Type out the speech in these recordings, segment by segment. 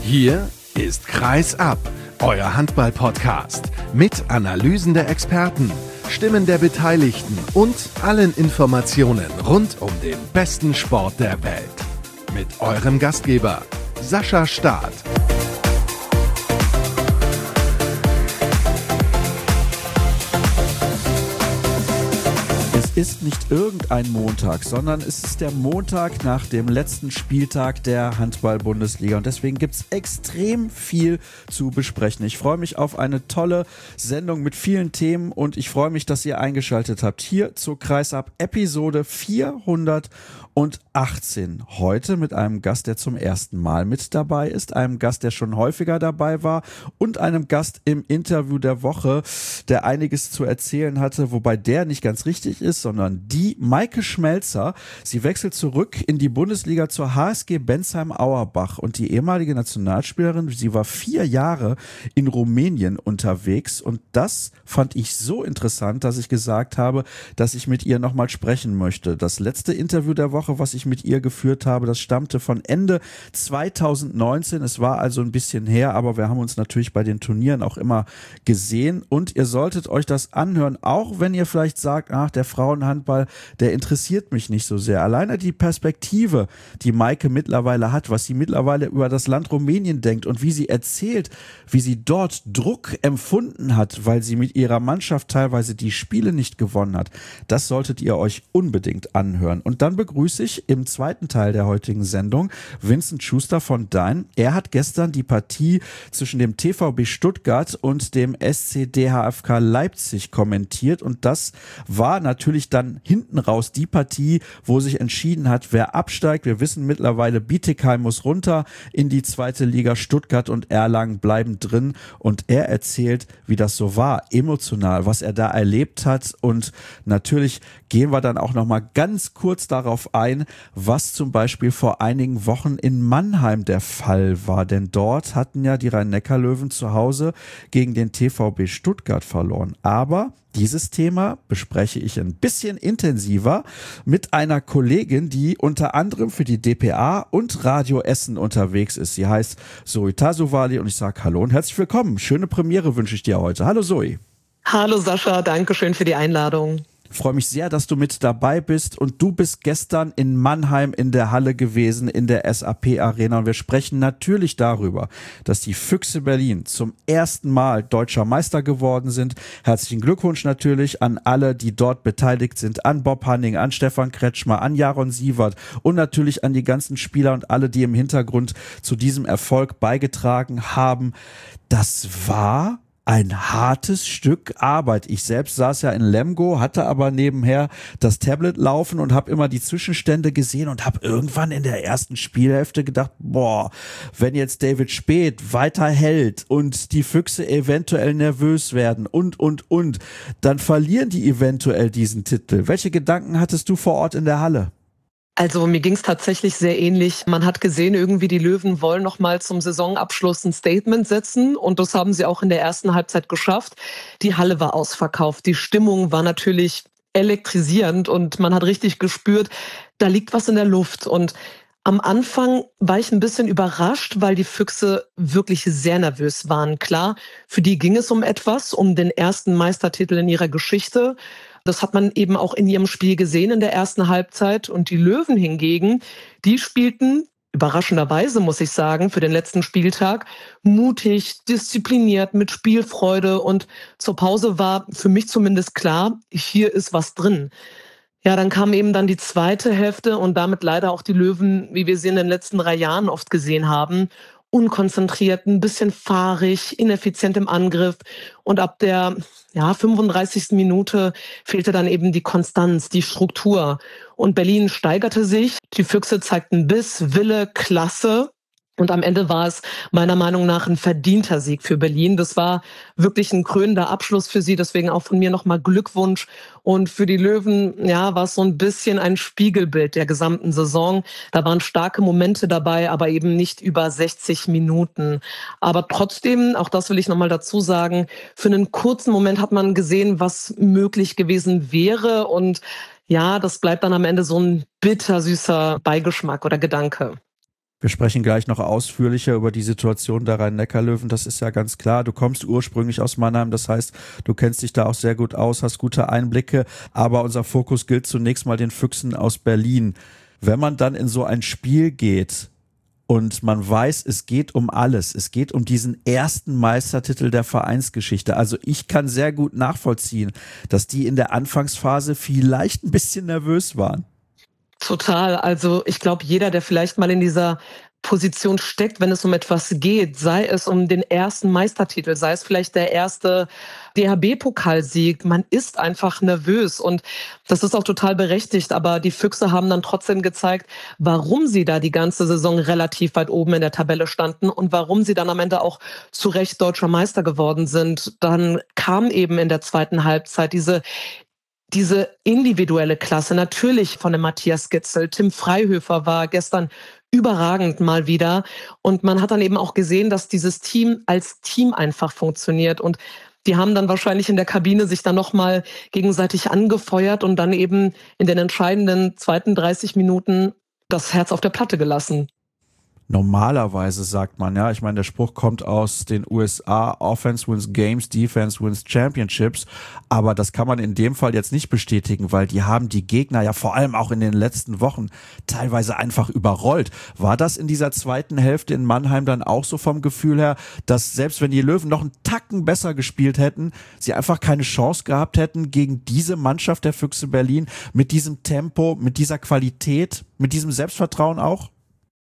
Hier ist Kreis ab, euer Handball-Podcast mit Analysen der Experten, Stimmen der Beteiligten und allen Informationen rund um den besten Sport der Welt. Mit eurem Gastgeber Sascha Staat. Es ist nicht irgendein Montag, sondern es ist der Montag nach dem letzten Spieltag der Handball-Bundesliga und deswegen gibt es extrem viel zu besprechen. Ich freue mich auf eine tolle Sendung mit vielen Themen und ich freue mich, dass ihr eingeschaltet habt hier zur Kreisab Episode 418. Heute mit einem Gast, der zum ersten Mal mit dabei ist, einem Gast, der schon häufiger dabei war und einem Gast im Interview der Woche, der einiges zu erzählen hatte, wobei der nicht ganz richtig ist, sondern die Maike Schmelzer. Sie wechselt zurück in die Bundesliga zur HSG Bensheim-Auerbach und die ehemalige Nationalspielerin, sie war 4 Jahre in Rumänien unterwegs und das fand ich so interessant, dass ich gesagt habe, dass ich mit ihr nochmal sprechen möchte. Das letzte Interview der Woche, was ich mit ihr geführt habe, das stammte von Ende 2019. Es war also ein bisschen her, aber wir haben uns natürlich bei den Turnieren auch immer gesehen und ihr solltet euch das anhören, auch wenn ihr vielleicht sagt, ach, der Frauenhandball, der interessiert mich nicht so sehr. Alleine die Perspektive, die Maike mittlerweile hat, was sie mittlerweile über das Land Rumänien denkt und wie sie erzählt, wie sie dort Druck empfunden hat, weil sie mit ihrer Mannschaft teilweise die Spiele nicht gewonnen hat, das solltet ihr euch unbedingt anhören. Und dann begrüße ich im zweiten Teil der heutigen Sendung Vincent Schuster von Dein. Er hat gestern die Partie zwischen dem TVB Stuttgart und dem SC DHFK Leipzig kommentiert und das war natürlich dann hinten raus die Partie, wo sich entschieden hat, wer absteigt. Wir wissen mittlerweile, Bietigheim muss runter in die zweite Liga, Stuttgart und Erlangen bleiben drin und er erzählt, wie das so war, emotional, was er da erlebt hat und natürlich gehen wir dann auch nochmal ganz kurz darauf ein, was zum Beispiel vor einigen Wochen in Mannheim der Fall war, denn dort hatten ja die Rhein-Neckar-Löwen zu Hause gegen den TVB Stuttgart verloren, aber dieses Thema bespreche ich ein bisschen intensiver mit einer Kollegin, die unter anderem für die dpa und Radio Essen unterwegs ist. Sie heißt Zoe Tasovali und ich sage Hallo und herzlich willkommen. Schöne Premiere wünsche ich dir heute. Hallo Zoe. Hallo Sascha, danke schön für die Einladung. Ich freue mich sehr, dass du mit dabei bist und du bist gestern in Mannheim in der Halle gewesen, in der SAP Arena und wir sprechen natürlich darüber, dass die Füchse Berlin zum ersten Mal deutscher Meister geworden sind. Herzlichen Glückwunsch natürlich an alle, die dort beteiligt sind, an Bob Hanning, an Stefan Kretschmer, an Jaron Sievert und natürlich an die ganzen Spieler und alle, die im Hintergrund zu diesem Erfolg beigetragen haben. Das war ein hartes Stück Arbeit. Ich selbst saß ja in Lemgo, hatte aber nebenher das Tablet laufen und habe immer die Zwischenstände gesehen und habe irgendwann in der ersten Spielhälfte gedacht, boah, wenn jetzt David Späth weiter hält und die Füchse eventuell nervös werden und, dann verlieren die eventuell diesen Titel. Welche Gedanken hattest du vor Ort in der Halle? Also mir ging es tatsächlich sehr ähnlich. Man hat gesehen, irgendwie die Löwen wollen noch mal zum Saisonabschluss ein Statement setzen und das haben sie auch in der ersten Halbzeit geschafft. Die Halle war ausverkauft, die Stimmung war natürlich elektrisierend und man hat richtig gespürt, da liegt was in der Luft und am Anfang war ich ein bisschen überrascht, weil die Füchse wirklich sehr nervös waren. Klar, für die ging es um etwas, um den ersten Meistertitel in ihrer Geschichte. Das hat man eben auch in ihrem Spiel gesehen in der ersten Halbzeit. Und die Löwen hingegen, die spielten, überraschenderweise muss ich sagen, für den letzten Spieltag, mutig, diszipliniert, mit Spielfreude. Und zur Pause war für mich zumindest klar, hier ist was drin. Ja, dann kam eben dann die zweite Hälfte und damit leider auch die Löwen, wie wir sie in den letzten 3 Jahren oft gesehen haben, unkonzentriert, ein bisschen fahrig, ineffizient im Angriff. Und ab der 35. Minute fehlte dann eben die Konstanz, die Struktur. Und Berlin steigerte sich. Die Füchse zeigten Biss, Wille, Klasse. Und am Ende war es meiner Meinung nach ein verdienter Sieg für Berlin. Das war wirklich ein krönender Abschluss für sie. Deswegen auch von mir nochmal Glückwunsch. Und für die Löwen, war es so ein bisschen ein Spiegelbild der gesamten Saison. Da waren starke Momente dabei, aber eben nicht über 60 Minuten. Aber trotzdem, auch das will ich nochmal dazu sagen, für einen kurzen Moment hat man gesehen, was möglich gewesen wäre. Und das bleibt dann am Ende so ein bittersüßer Beigeschmack oder Gedanke. Wir sprechen gleich noch ausführlicher über die Situation der Rhein-Neckar-Löwen, das ist ja ganz klar. Du kommst ursprünglich aus Mannheim, das heißt, du kennst dich da auch sehr gut aus, hast gute Einblicke, aber unser Fokus gilt zunächst mal den Füchsen aus Berlin. Wenn man dann in so ein Spiel geht und man weiß, es geht um alles, es geht um diesen ersten Meistertitel der Vereinsgeschichte, also ich kann sehr gut nachvollziehen, dass die in der Anfangsphase vielleicht ein bisschen nervös waren. Total. Also ich glaube, jeder, der vielleicht mal in dieser Position steckt, wenn es um etwas geht, sei es um den ersten Meistertitel, sei es vielleicht der erste DHB-Pokalsieg, man ist einfach nervös und das ist auch total berechtigt, aber die Füchse haben dann trotzdem gezeigt, warum sie da die ganze Saison relativ weit oben in der Tabelle standen und warum sie dann am Ende auch zu Recht deutscher Meister geworden sind. Dann kam eben in der zweiten Halbzeit diese individuelle Klasse, natürlich von dem Matthias Gitzel. Tim Freihöfer war gestern überragend mal wieder. Und man hat dann eben auch gesehen, dass dieses Team als Team einfach funktioniert. Und die haben dann wahrscheinlich in der Kabine sich dann nochmal gegenseitig angefeuert und dann eben in den entscheidenden zweiten 30 Minuten das Herz auf der Platte gelassen. Normalerweise sagt man, ja, ich meine, der Spruch kommt aus den USA, Offense wins Games, Defense wins Championships, aber das kann man in dem Fall jetzt nicht bestätigen, weil die haben die Gegner ja vor allem auch in den letzten Wochen teilweise einfach überrollt. War das in dieser zweiten Hälfte in Mannheim dann auch so vom Gefühl her, dass selbst wenn die Löwen noch einen Tacken besser gespielt hätten, sie einfach keine Chance gehabt hätten gegen diese Mannschaft der Füchse Berlin mit diesem Tempo, mit dieser Qualität, mit diesem Selbstvertrauen auch?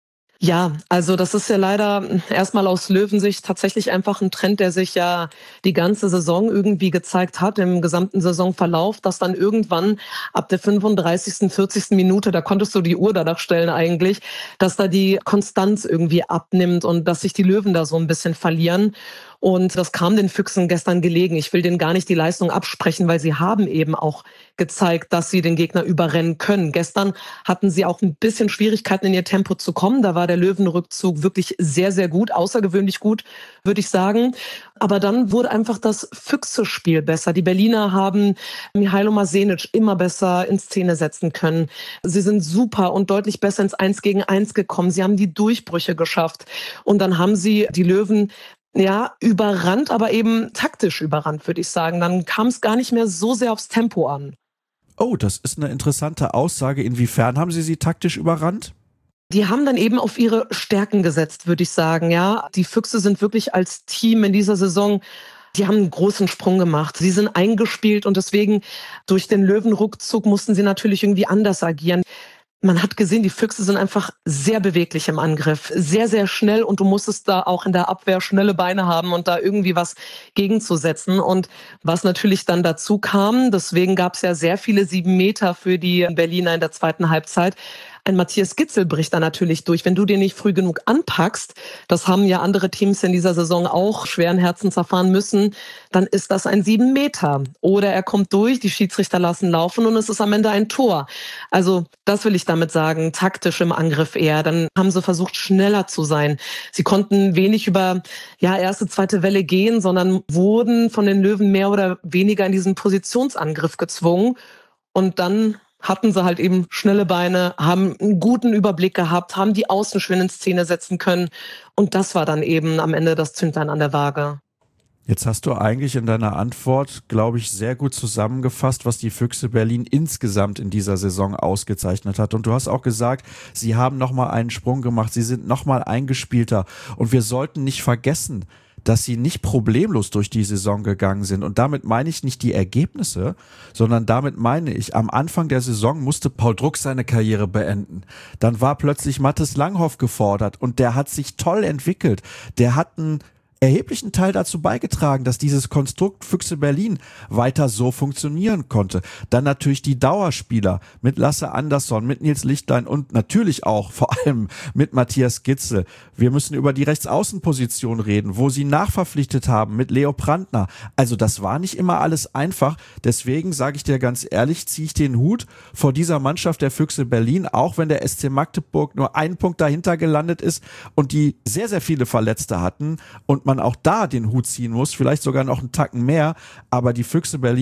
Ja, also das ist ja leider erstmal aus Löwensicht tatsächlich einfach ein Trend, der sich ja die ganze Saison irgendwie gezeigt hat, im gesamten Saisonverlauf, dass dann irgendwann ab der 35., 40. Minute, da konntest du die Uhr danach stellen eigentlich, dass da die Konstanz irgendwie abnimmt und dass sich die Löwen da so ein bisschen verlieren. Und das kam den Füchsen gestern gelegen. Ich will denen gar nicht die Leistung absprechen, weil sie haben eben auch gezeigt, dass sie den Gegner überrennen können. Gestern hatten sie auch ein bisschen Schwierigkeiten, in ihr Tempo zu kommen. Da war der Löwenrückzug wirklich sehr, sehr gut, außergewöhnlich gut, würde ich sagen. Aber dann wurde einfach das Füchse-Spiel besser. Die Berliner haben Mihailo Masenic immer besser in Szene setzen können. Sie sind super und deutlich besser ins 1 gegen 1 gekommen. Sie haben die Durchbrüche geschafft. Und dann haben sie die Löwen überrannt, aber eben taktisch überrannt, würde ich sagen. Dann kam es gar nicht mehr so sehr aufs Tempo an. Oh, das ist eine interessante Aussage. Inwiefern haben sie taktisch überrannt? Die haben dann eben auf ihre Stärken gesetzt, würde ich sagen. Ja, die Füchse sind wirklich als Team in dieser Saison, die haben einen großen Sprung gemacht. Sie sind eingespielt und deswegen durch den Löwenrückzug mussten sie natürlich irgendwie anders agieren. Man hat gesehen, die Füchse sind einfach sehr beweglich im Angriff, sehr, sehr schnell und du musstest da auch in der Abwehr schnelle Beine haben und da irgendwie was gegenzusetzen. Und was natürlich dann dazu kam, deswegen gab es ja sehr viele 7 Meter für die Berliner in der zweiten Halbzeit. Ein Matthias Gitzel bricht da natürlich durch. Wenn du den nicht früh genug anpackst, das haben ja andere Teams in dieser Saison auch schweren Herzens erfahren müssen, dann ist das ein 7 Meter. Oder er kommt durch, die Schiedsrichter lassen laufen und es ist am Ende ein Tor. Also das will ich damit sagen, taktisch im Angriff eher. Dann haben sie versucht, schneller zu sein. Sie konnten wenig über erste, zweite Welle gehen, sondern wurden von den Löwen mehr oder weniger in diesen Positionsangriff gezwungen. Und dann hatten sie halt eben schnelle Beine, haben einen guten Überblick gehabt, haben die Außen schön in Szene setzen können. Und das war dann eben am Ende das Zündlein an der Waage. Jetzt hast du eigentlich in deiner Antwort, glaube ich, sehr gut zusammengefasst, was die Füchse Berlin insgesamt in dieser Saison ausgezeichnet hat. Und du hast auch gesagt, sie haben nochmal einen Sprung gemacht, sie sind nochmal eingespielter. Und wir sollten nicht vergessen, dass sie nicht problemlos durch die Saison gegangen sind. Und damit meine ich nicht die Ergebnisse, sondern damit meine ich, am Anfang der Saison musste Paul Druck seine Karriere beenden. Dann war plötzlich Mathis Langhoff gefordert und der hat sich toll entwickelt. Der hat einen erheblichen Teil dazu beigetragen, dass dieses Konstrukt Füchse Berlin weiter so funktionieren konnte. Dann natürlich die Dauerspieler mit Lasse Andersson, mit Nils Lichtlein und natürlich auch vor allem mit Matthias Gitzel. Wir müssen über die Rechtsaußenposition reden, wo sie nachverpflichtet haben mit Leo Prantner. Also das war nicht immer alles einfach. Deswegen sage ich dir ganz ehrlich, ziehe ich den Hut vor dieser Mannschaft der Füchse Berlin, auch wenn der SC Magdeburg nur einen Punkt dahinter gelandet ist und die sehr, sehr viele Verletzte hatten und man auch da den Hut ziehen muss, vielleicht sogar noch einen Tacken mehr, aber die Füchse Berlin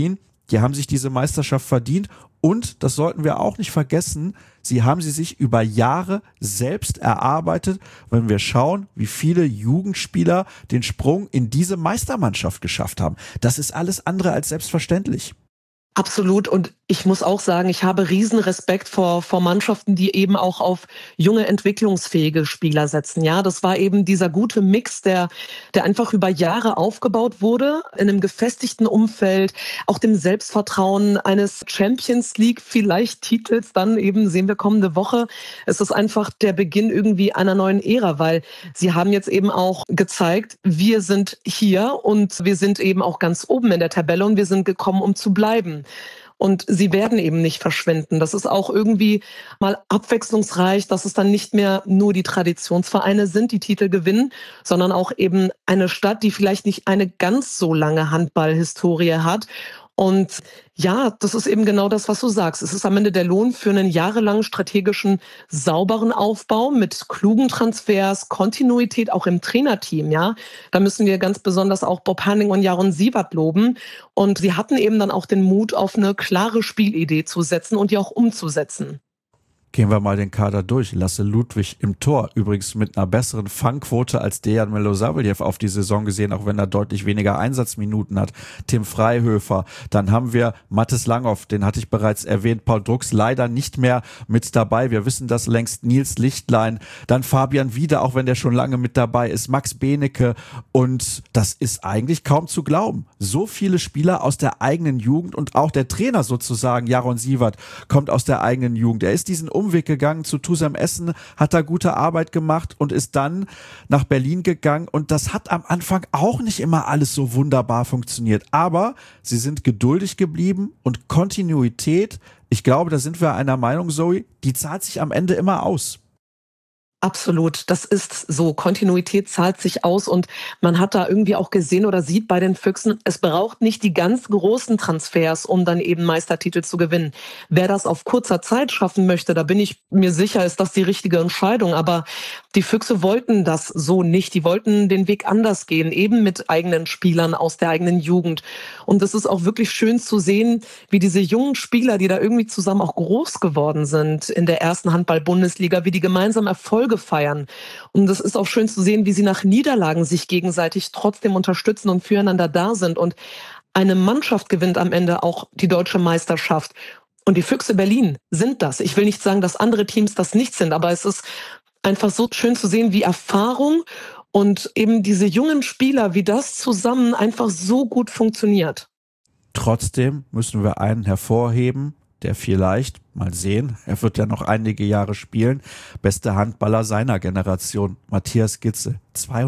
die haben sich diese Meisterschaft verdient und, das sollten wir auch nicht vergessen, sie haben sie sich über Jahre selbst erarbeitet, wenn wir schauen, wie viele Jugendspieler den Sprung in diese Meistermannschaft geschafft haben. Das ist alles andere als selbstverständlich. Absolut. Und ich muss auch sagen, ich habe riesen Respekt vor Mannschaften, die eben auch auf junge, entwicklungsfähige Spieler setzen. Ja, das war eben dieser gute Mix, der einfach über Jahre aufgebaut wurde, in einem gefestigten Umfeld, auch dem Selbstvertrauen eines Champions League vielleicht Titels. Dann eben sehen wir kommende Woche. Es ist einfach der Beginn irgendwie einer neuen Ära, weil sie haben jetzt eben auch gezeigt, wir sind hier und wir sind eben auch ganz oben in der Tabelle und wir sind gekommen, um zu bleiben. Und sie werden eben nicht verschwinden. Das ist auch irgendwie mal abwechslungsreich, dass es dann nicht mehr nur die Traditionsvereine sind, die Titel gewinnen, sondern auch eben eine Stadt, die vielleicht nicht eine ganz so lange Handballhistorie hat. Und ja, das ist eben genau das, was du sagst. Es ist am Ende der Lohn für einen jahrelangen strategischen, sauberen Aufbau mit klugen Transfers, Kontinuität auch im Trainerteam, ja. Da müssen wir ganz besonders auch Bob Hanning und Jaron Siewert loben. Und sie hatten eben dann auch den Mut, auf eine klare Spielidee zu setzen und die auch umzusetzen. Gehen wir mal den Kader durch. Lasse Ludwig im Tor, übrigens mit einer besseren Fangquote als Dejan Milosavljev auf die Saison gesehen, auch wenn er deutlich weniger Einsatzminuten hat. Tim Freihöfer, dann haben wir Mathis Langhoff, den hatte ich bereits erwähnt, Paul Drucks leider nicht mehr mit dabei. Wir wissen das längst, Nils Lichtlein, dann Fabian Wiede, auch wenn der schon lange mit dabei ist, Max Benecke, und das ist eigentlich kaum zu glauben. So viele Spieler aus der eigenen Jugend und auch der Trainer sozusagen, Jaron Siewert, kommt aus der eigenen Jugend. Er ist diesen Umweg gegangen zu TuSam Essen, hat da gute Arbeit gemacht und ist dann nach Berlin gegangen, und das hat am Anfang auch nicht immer alles so wunderbar funktioniert, aber sie sind geduldig geblieben und Kontinuität, ich glaube, da sind wir einer Meinung, Zoe, die zahlt sich am Ende immer aus. Absolut, das ist so. Kontinuität zahlt sich aus und man hat da irgendwie auch gesehen oder sieht bei den Füchsen, es braucht nicht die ganz großen Transfers, um dann eben Meistertitel zu gewinnen. Wer das auf kurzer Zeit schaffen möchte, da bin ich mir sicher, ist das die richtige Entscheidung. Aber die Füchse wollten das so nicht. Die wollten den Weg anders gehen, eben mit eigenen Spielern aus der eigenen Jugend. Und es ist auch wirklich schön zu sehen, wie diese jungen Spieler, die da irgendwie zusammen auch groß geworden sind in der ersten Handball-Bundesliga, wie die gemeinsam Erfolge feiern. Und es ist auch schön zu sehen, wie sie nach Niederlagen sich gegenseitig trotzdem unterstützen und füreinander da sind. Und eine Mannschaft gewinnt am Ende auch die deutsche Meisterschaft. Und die Füchse Berlin sind das. Ich will nicht sagen, dass andere Teams das nicht sind, aber es ist einfach so schön zu sehen, wie Erfahrung und eben diese jungen Spieler, wie das zusammen einfach so gut funktioniert. Trotzdem müssen wir einen hervorheben, der vielleicht, mal sehen, er wird ja noch einige Jahre spielen, beste Handballer seiner Generation, Matthias Gitzel.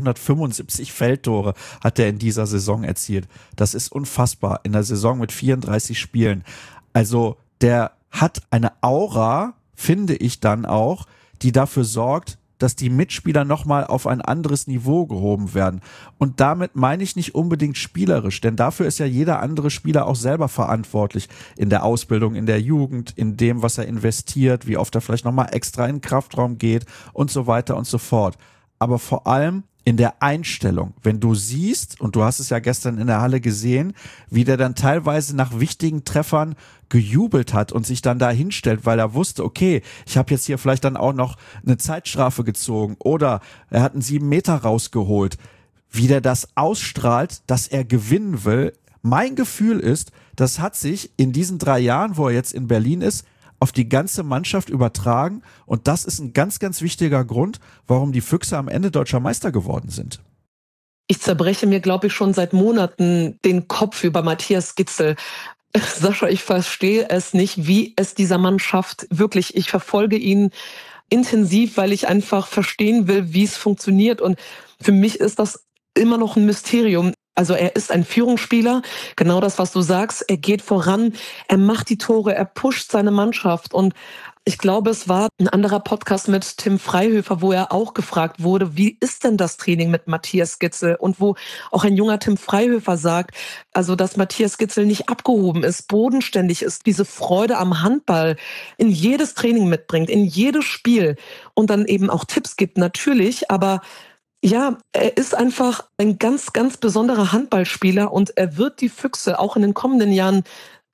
275 Feldtore hat er in dieser Saison erzielt. Das ist unfassbar, in der Saison mit 34 Spielen. Also der hat eine Aura, finde ich dann auch, die dafür sorgt, dass die Mitspieler nochmal auf ein anderes Niveau gehoben werden. Und damit meine ich nicht unbedingt spielerisch, denn dafür ist ja jeder andere Spieler auch selber verantwortlich. In der Ausbildung, in der Jugend, in dem, was er investiert, wie oft er vielleicht nochmal extra in den Kraftraum geht und so weiter und so fort. Aber vor allem in der Einstellung, wenn du siehst, und du hast es ja gestern in der Halle gesehen, wie der dann teilweise nach wichtigen Treffern gejubelt hat und sich dann da hinstellt, weil er wusste, okay, ich habe jetzt hier vielleicht dann auch noch eine Zeitstrafe gezogen oder er hat einen 7 Meter rausgeholt. Wie der das ausstrahlt, dass er gewinnen will. Mein Gefühl ist, das hat sich in diesen 3 Jahren, wo er jetzt in Berlin ist, auf die ganze Mannschaft übertragen, und das ist ein ganz, ganz wichtiger Grund, warum die Füchse am Ende deutscher Meister geworden sind. Ich zerbreche mir, glaube ich, schon seit Monaten den Kopf über Matthias Gitzel. Sascha, ich verstehe es nicht, wie es dieser Mann schafft. Wirklich, ich verfolge ihn intensiv, weil ich einfach verstehen will, wie es funktioniert. Und für mich ist das immer noch ein Mysterium. Also er ist ein Führungsspieler, genau das, was du sagst. Er geht voran, er macht die Tore, er pusht seine Mannschaft. Und ich glaube, es war ein anderer Podcast mit Tim Freihöfer, wo er auch gefragt wurde, wie ist denn das Training mit Matthias Gitzel? Und wo auch ein junger Tim Freihöfer sagt, also dass Matthias Gitzel nicht abgehoben ist, bodenständig ist, diese Freude am Handball in jedes Training mitbringt, in jedes Spiel und dann eben auch Tipps gibt, natürlich, aber ja, er ist einfach ein ganz, ganz besonderer Handballspieler und er wird die Füchse auch in den kommenden Jahren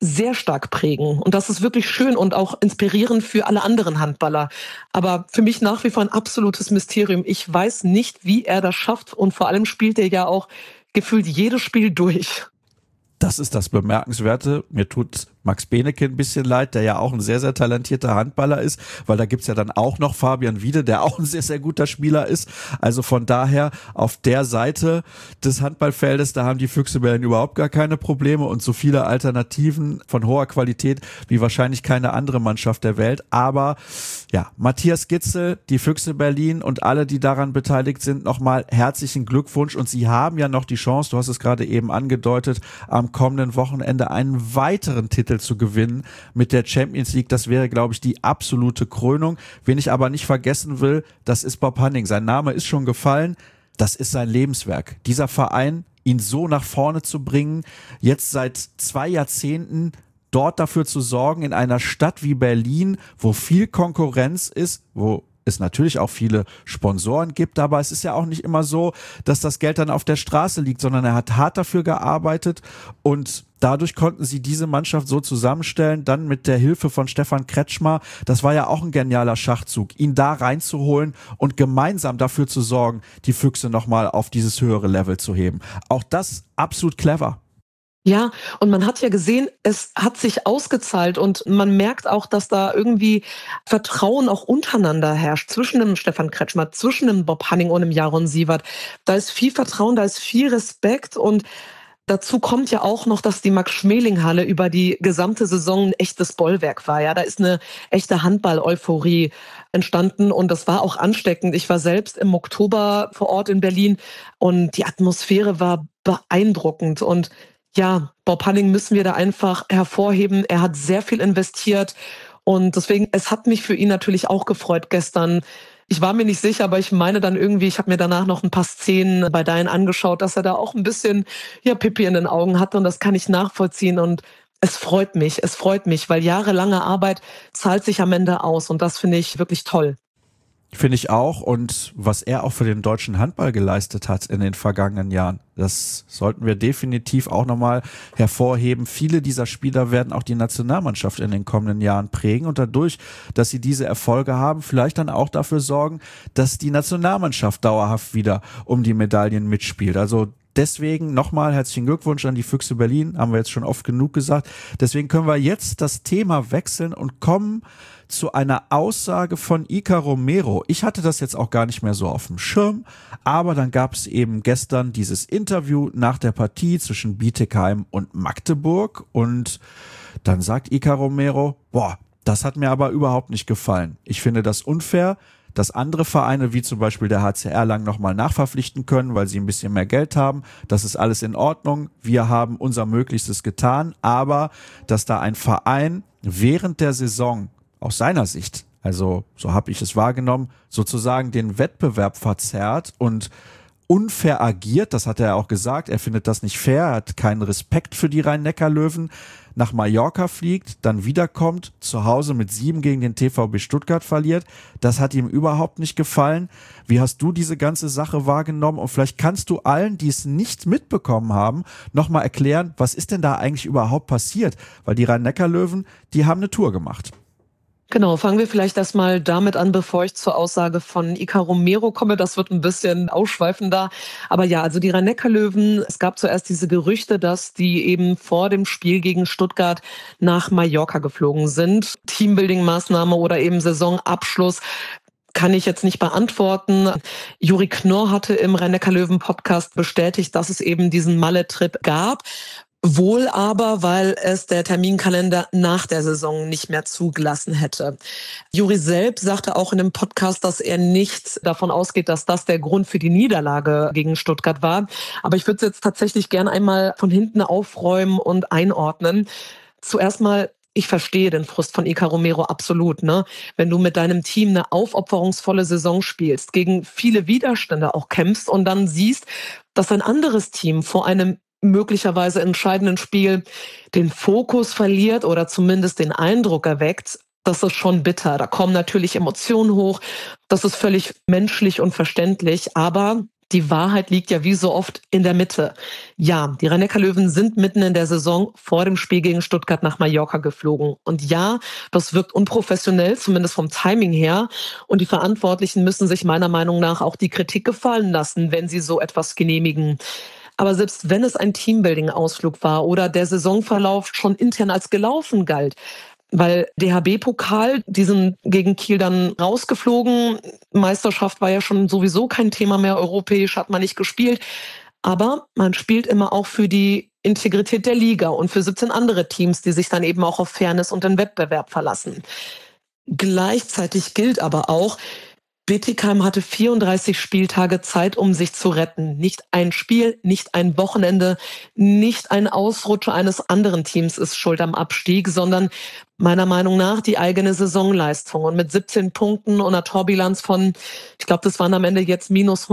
sehr stark prägen. Und das ist wirklich schön und auch inspirierend für alle anderen Handballer. Aber für mich nach wie vor ein absolutes Mysterium. Ich weiß nicht, wie er das schafft. Und vor allem spielt er ja auch gefühlt jedes Spiel durch. Das ist das Bemerkenswerte. Mir tut Max Benecke ein bisschen leid, der ja auch ein sehr, sehr talentierter Handballer ist, weil da gibt's ja dann auch noch Fabian Wiede, der auch ein sehr, sehr guter Spieler ist. Also von daher, auf der Seite des Handballfeldes, da haben die Füchse Berlin überhaupt gar keine Probleme und so viele Alternativen von hoher Qualität wie wahrscheinlich keine andere Mannschaft der Welt. Aber ja, Matthias Gitzel, die Füchse Berlin und alle, die daran beteiligt sind, nochmal herzlichen Glückwunsch. Und sie haben ja noch die Chance, du hast es gerade eben angedeutet, am kommenden Wochenende einen weiteren Titel zu gewinnen mit der Champions League. Das wäre, glaube ich, die absolute Krönung. Wen ich aber nicht vergessen will, das ist Bob Hanning. Sein Name ist schon gefallen. Das ist sein Lebenswerk. Dieser Verein, ihn so nach vorne zu bringen, jetzt seit 2 Jahrzehnten dort dafür zu sorgen, in einer Stadt wie Berlin, wo viel Konkurrenz ist, wo es natürlich auch viele Sponsoren gibt, aber es ist ja auch nicht immer so, dass das Geld dann auf der Straße liegt, sondern er hat hart dafür gearbeitet und dadurch konnten sie diese Mannschaft so zusammenstellen, dann mit der Hilfe von Stefan Kretschmer. Das war ja auch ein genialer Schachzug, ihn da reinzuholen und gemeinsam dafür zu sorgen, die Füchse nochmal auf dieses höhere Level zu heben. Auch das absolut clever. Ja, und man hat ja gesehen, es hat sich ausgezahlt und man merkt auch, dass da irgendwie Vertrauen auch untereinander herrscht, zwischen dem Stefan Kretschmer, zwischen dem Bob Hanning und dem Jaron Siewert. Da ist viel Vertrauen, da ist viel Respekt und dazu kommt ja auch noch, dass die Max-Schmeling-Halle über die gesamte Saison ein echtes Bollwerk war. Ja, da ist eine echte Handball-Euphorie entstanden und das war auch ansteckend. Ich war selbst im Oktober vor Ort in Berlin und die Atmosphäre war beeindruckend und ja, Bob Hanning müssen wir da einfach hervorheben. Er hat sehr viel investiert und deswegen, es hat mich für ihn natürlich auch gefreut gestern. Ich war mir nicht sicher, aber ich meine dann irgendwie, ich habe mir danach noch ein paar Szenen bei Dein angeschaut, dass er da auch ein bisschen Pipi in den Augen hatte und das kann ich nachvollziehen und es freut mich, weil jahrelange Arbeit zahlt sich am Ende aus und das finde ich wirklich toll. Finde ich auch und was er auch für den deutschen Handball geleistet hat in den vergangenen Jahren, das sollten wir definitiv auch nochmal hervorheben. Viele dieser Spieler werden auch die Nationalmannschaft in den kommenden Jahren prägen und dadurch, dass sie diese Erfolge haben, vielleicht dann auch dafür sorgen, dass die Nationalmannschaft dauerhaft wieder um die Medaillen mitspielt. Also deswegen nochmal herzlichen Glückwunsch an die Füchse Berlin, haben wir jetzt schon oft genug gesagt. Deswegen können wir jetzt das Thema wechseln und kommen zu einer Aussage von Iker Romero. Ich hatte das jetzt auch gar nicht mehr so auf dem Schirm, aber dann gab es eben gestern dieses Interview nach der Partie zwischen Bietigheim und Magdeburg und dann sagt Iker Romero, das hat mir aber überhaupt nicht gefallen. Ich finde das unfair, dass andere Vereine wie zum Beispiel der HC Erlangen nochmal nachverpflichten können, weil sie ein bisschen mehr Geld haben. Das ist alles in Ordnung. Wir haben unser Möglichstes getan, aber dass da ein Verein während der Saison aus seiner Sicht, also so habe ich es wahrgenommen, sozusagen den Wettbewerb verzerrt und unfair agiert, das hat er auch gesagt, er findet das nicht fair, er hat keinen Respekt für die Rhein-Neckar-Löwen, nach Mallorca fliegt, dann wiederkommt, zu Hause mit 7 gegen den TVB Stuttgart verliert, das hat ihm überhaupt nicht gefallen. Wie hast du diese ganze Sache wahrgenommen und vielleicht kannst du allen, die es nicht mitbekommen haben, nochmal erklären, was ist denn da eigentlich überhaupt passiert, weil die Rhein-Neckar-Löwen, die haben eine Tour gemacht. Genau, fangen wir vielleicht erstmal damit an, bevor ich zur Aussage von Iker Romero komme. Das wird ein bisschen ausschweifender. Aber ja, also die Rhein-Neckar-Löwen, es gab zuerst diese Gerüchte, dass die eben vor dem Spiel gegen Stuttgart nach Mallorca geflogen sind. Teambuilding-Maßnahme oder eben Saisonabschluss kann ich jetzt nicht beantworten. Juri Knorr hatte im Rhein-Neckar-Löwen-Podcast bestätigt, dass es eben diesen Malle-Trip gab. Wohl aber, weil es der Terminkalender nach der Saison nicht mehr zugelassen hätte. Juri selbst sagte auch in dem Podcast, dass er nicht davon ausgeht, dass das der Grund für die Niederlage gegen Stuttgart war. Aber ich würde es jetzt tatsächlich gern einmal von hinten aufräumen und einordnen. Zuerst mal, ich verstehe den Frust von Iker Romero absolut, ne? Wenn du mit deinem Team eine aufopferungsvolle Saison spielst, gegen viele Widerstände auch kämpfst und dann siehst, dass ein anderes Team vor einem möglicherweise entscheidenden Spiel den Fokus verliert oder zumindest den Eindruck erweckt, das ist schon bitter. Da kommen natürlich Emotionen hoch. Das ist völlig menschlich und verständlich. Aber Die Wahrheit liegt ja wie so oft in der Mitte. Ja, die Rhein-Neckar-Löwen sind mitten in der Saison vor dem Spiel gegen Stuttgart nach Mallorca geflogen. Und ja, das wirkt unprofessionell, zumindest vom Timing her. Und die Verantwortlichen müssen sich meiner Meinung nach auch die Kritik gefallen lassen, wenn sie so etwas genehmigen. Aber selbst wenn es ein Teambuilding-Ausflug war oder der Saisonverlauf schon intern als gelaufen galt, weil DHB-Pokal, die sind gegen Kiel dann rausgeflogen. Meisterschaft war ja schon sowieso kein Thema mehr. Europäisch hat man nicht gespielt. Aber man spielt immer auch für die Integrität der Liga und für 17 andere Teams, die sich dann eben auch auf Fairness und den Wettbewerb verlassen. Gleichzeitig gilt aber auch, Bietigheim hatte 34 Spieltage Zeit, um sich zu retten. Nicht ein Spiel, nicht ein Wochenende, nicht ein Ausrutscher eines anderen Teams ist schuld am Abstieg, sondern meiner Meinung nach die eigene Saisonleistung. Und mit 17 Punkten und einer Torbilanz von, ich glaube, das waren am Ende jetzt minus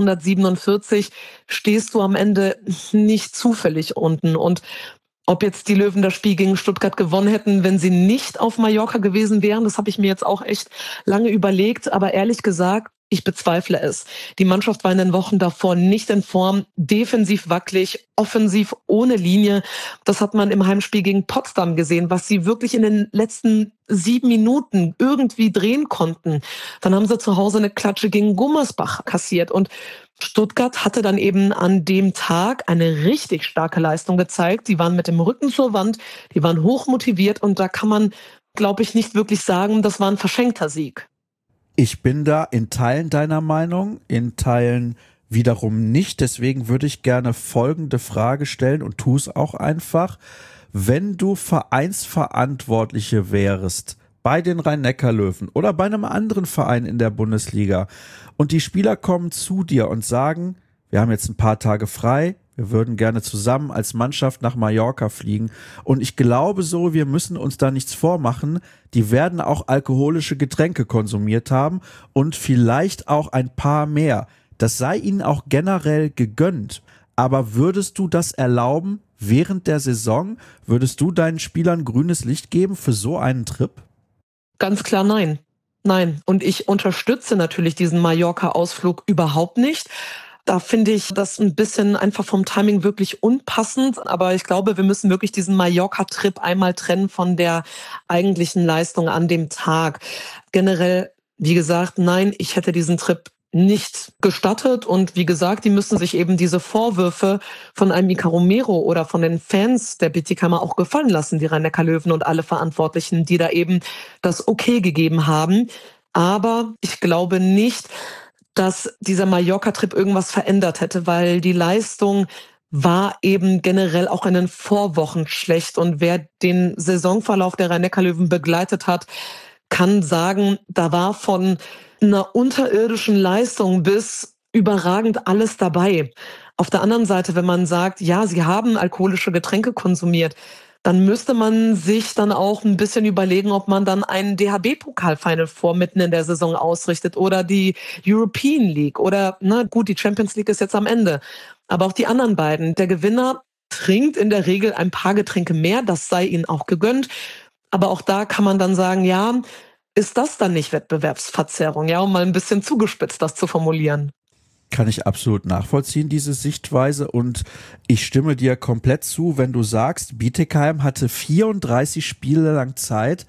147, stehst du am Ende nicht zufällig unten. Und ob jetzt die Löwen das Spiel gegen Stuttgart gewonnen hätten, wenn sie nicht auf Mallorca gewesen wären, das habe ich mir jetzt auch echt lange überlegt. Aber ehrlich gesagt, ich bezweifle es. Die Mannschaft war in den Wochen davor nicht in Form, defensiv wackelig, offensiv ohne Linie. Das hat man im Heimspiel gegen Potsdam gesehen, was sie wirklich in den letzten 7 Minuten irgendwie drehen konnten. Dann haben sie zu Hause eine Klatsche gegen Gummersbach kassiert und Stuttgart hatte dann eben an dem Tag eine richtig starke Leistung gezeigt. Die waren mit dem Rücken zur Wand, die waren hochmotiviert und da kann man, glaube ich, nicht wirklich sagen, das war ein verschenkter Sieg. Ich bin da in Teilen deiner Meinung, in Teilen wiederum nicht. Deswegen würde ich gerne folgende Frage stellen und tu es auch einfach. Wenn du Vereinsverantwortliche wärst bei den Rhein-Neckar-Löwen oder bei einem anderen Verein in der Bundesliga und die Spieler kommen zu dir und sagen, wir haben jetzt ein paar Tage frei, wir würden gerne zusammen als Mannschaft nach Mallorca fliegen und ich glaube so, wir müssen uns da nichts vormachen, die werden auch alkoholische Getränke konsumiert haben und vielleicht auch ein paar mehr. Das sei ihnen auch generell gegönnt. Aber würdest du das erlauben während der Saison? Würdest du deinen Spielern grünes Licht geben für so einen Trip? Ganz klar nein. Nein. Und ich unterstütze natürlich diesen Mallorca-Ausflug überhaupt nicht. Da finde ich das ein bisschen einfach vom Timing wirklich unpassend. Aber ich glaube, wir müssen wirklich diesen Mallorca-Trip einmal trennen von der eigentlichen Leistung an dem Tag. Generell, wie gesagt, nein, ich hätte diesen Trip nicht gestattet. Und wie gesagt, die müssen sich eben diese Vorwürfe von einem Iker Romero oder von den Fans der Bietigheimer auch gefallen lassen, die Rhein-Neckar-Löwen und alle Verantwortlichen, die da eben das Okay gegeben haben. Aber ich glaube nicht, dass dieser Mallorca-Trip irgendwas verändert hätte, weil die Leistung war eben generell auch in den Vorwochen schlecht. Und wer den Saisonverlauf der Rhein-Neckar-Löwen begleitet hat, kann sagen, da war von einer unterirdischen Leistung bis überragend alles dabei. Auf der anderen Seite, wenn man sagt, ja, sie haben alkoholische Getränke konsumiert, dann müsste man sich dann auch ein bisschen überlegen, ob man dann einen DHB-Pokal-Final Four mitten in der Saison ausrichtet oder die European League oder, na gut, die Champions League ist jetzt am Ende. Aber auch die anderen beiden. Der Gewinner trinkt in der Regel ein paar Getränke mehr, das sei ihnen auch gegönnt. Aber auch da kann man dann sagen, ja, ist das dann nicht Wettbewerbsverzerrung, ja, um mal ein bisschen zugespitzt das zu formulieren? Kann ich absolut nachvollziehen, diese Sichtweise, und ich stimme dir komplett zu, wenn du sagst, Bietigheim hatte 34 Spiele lang Zeit,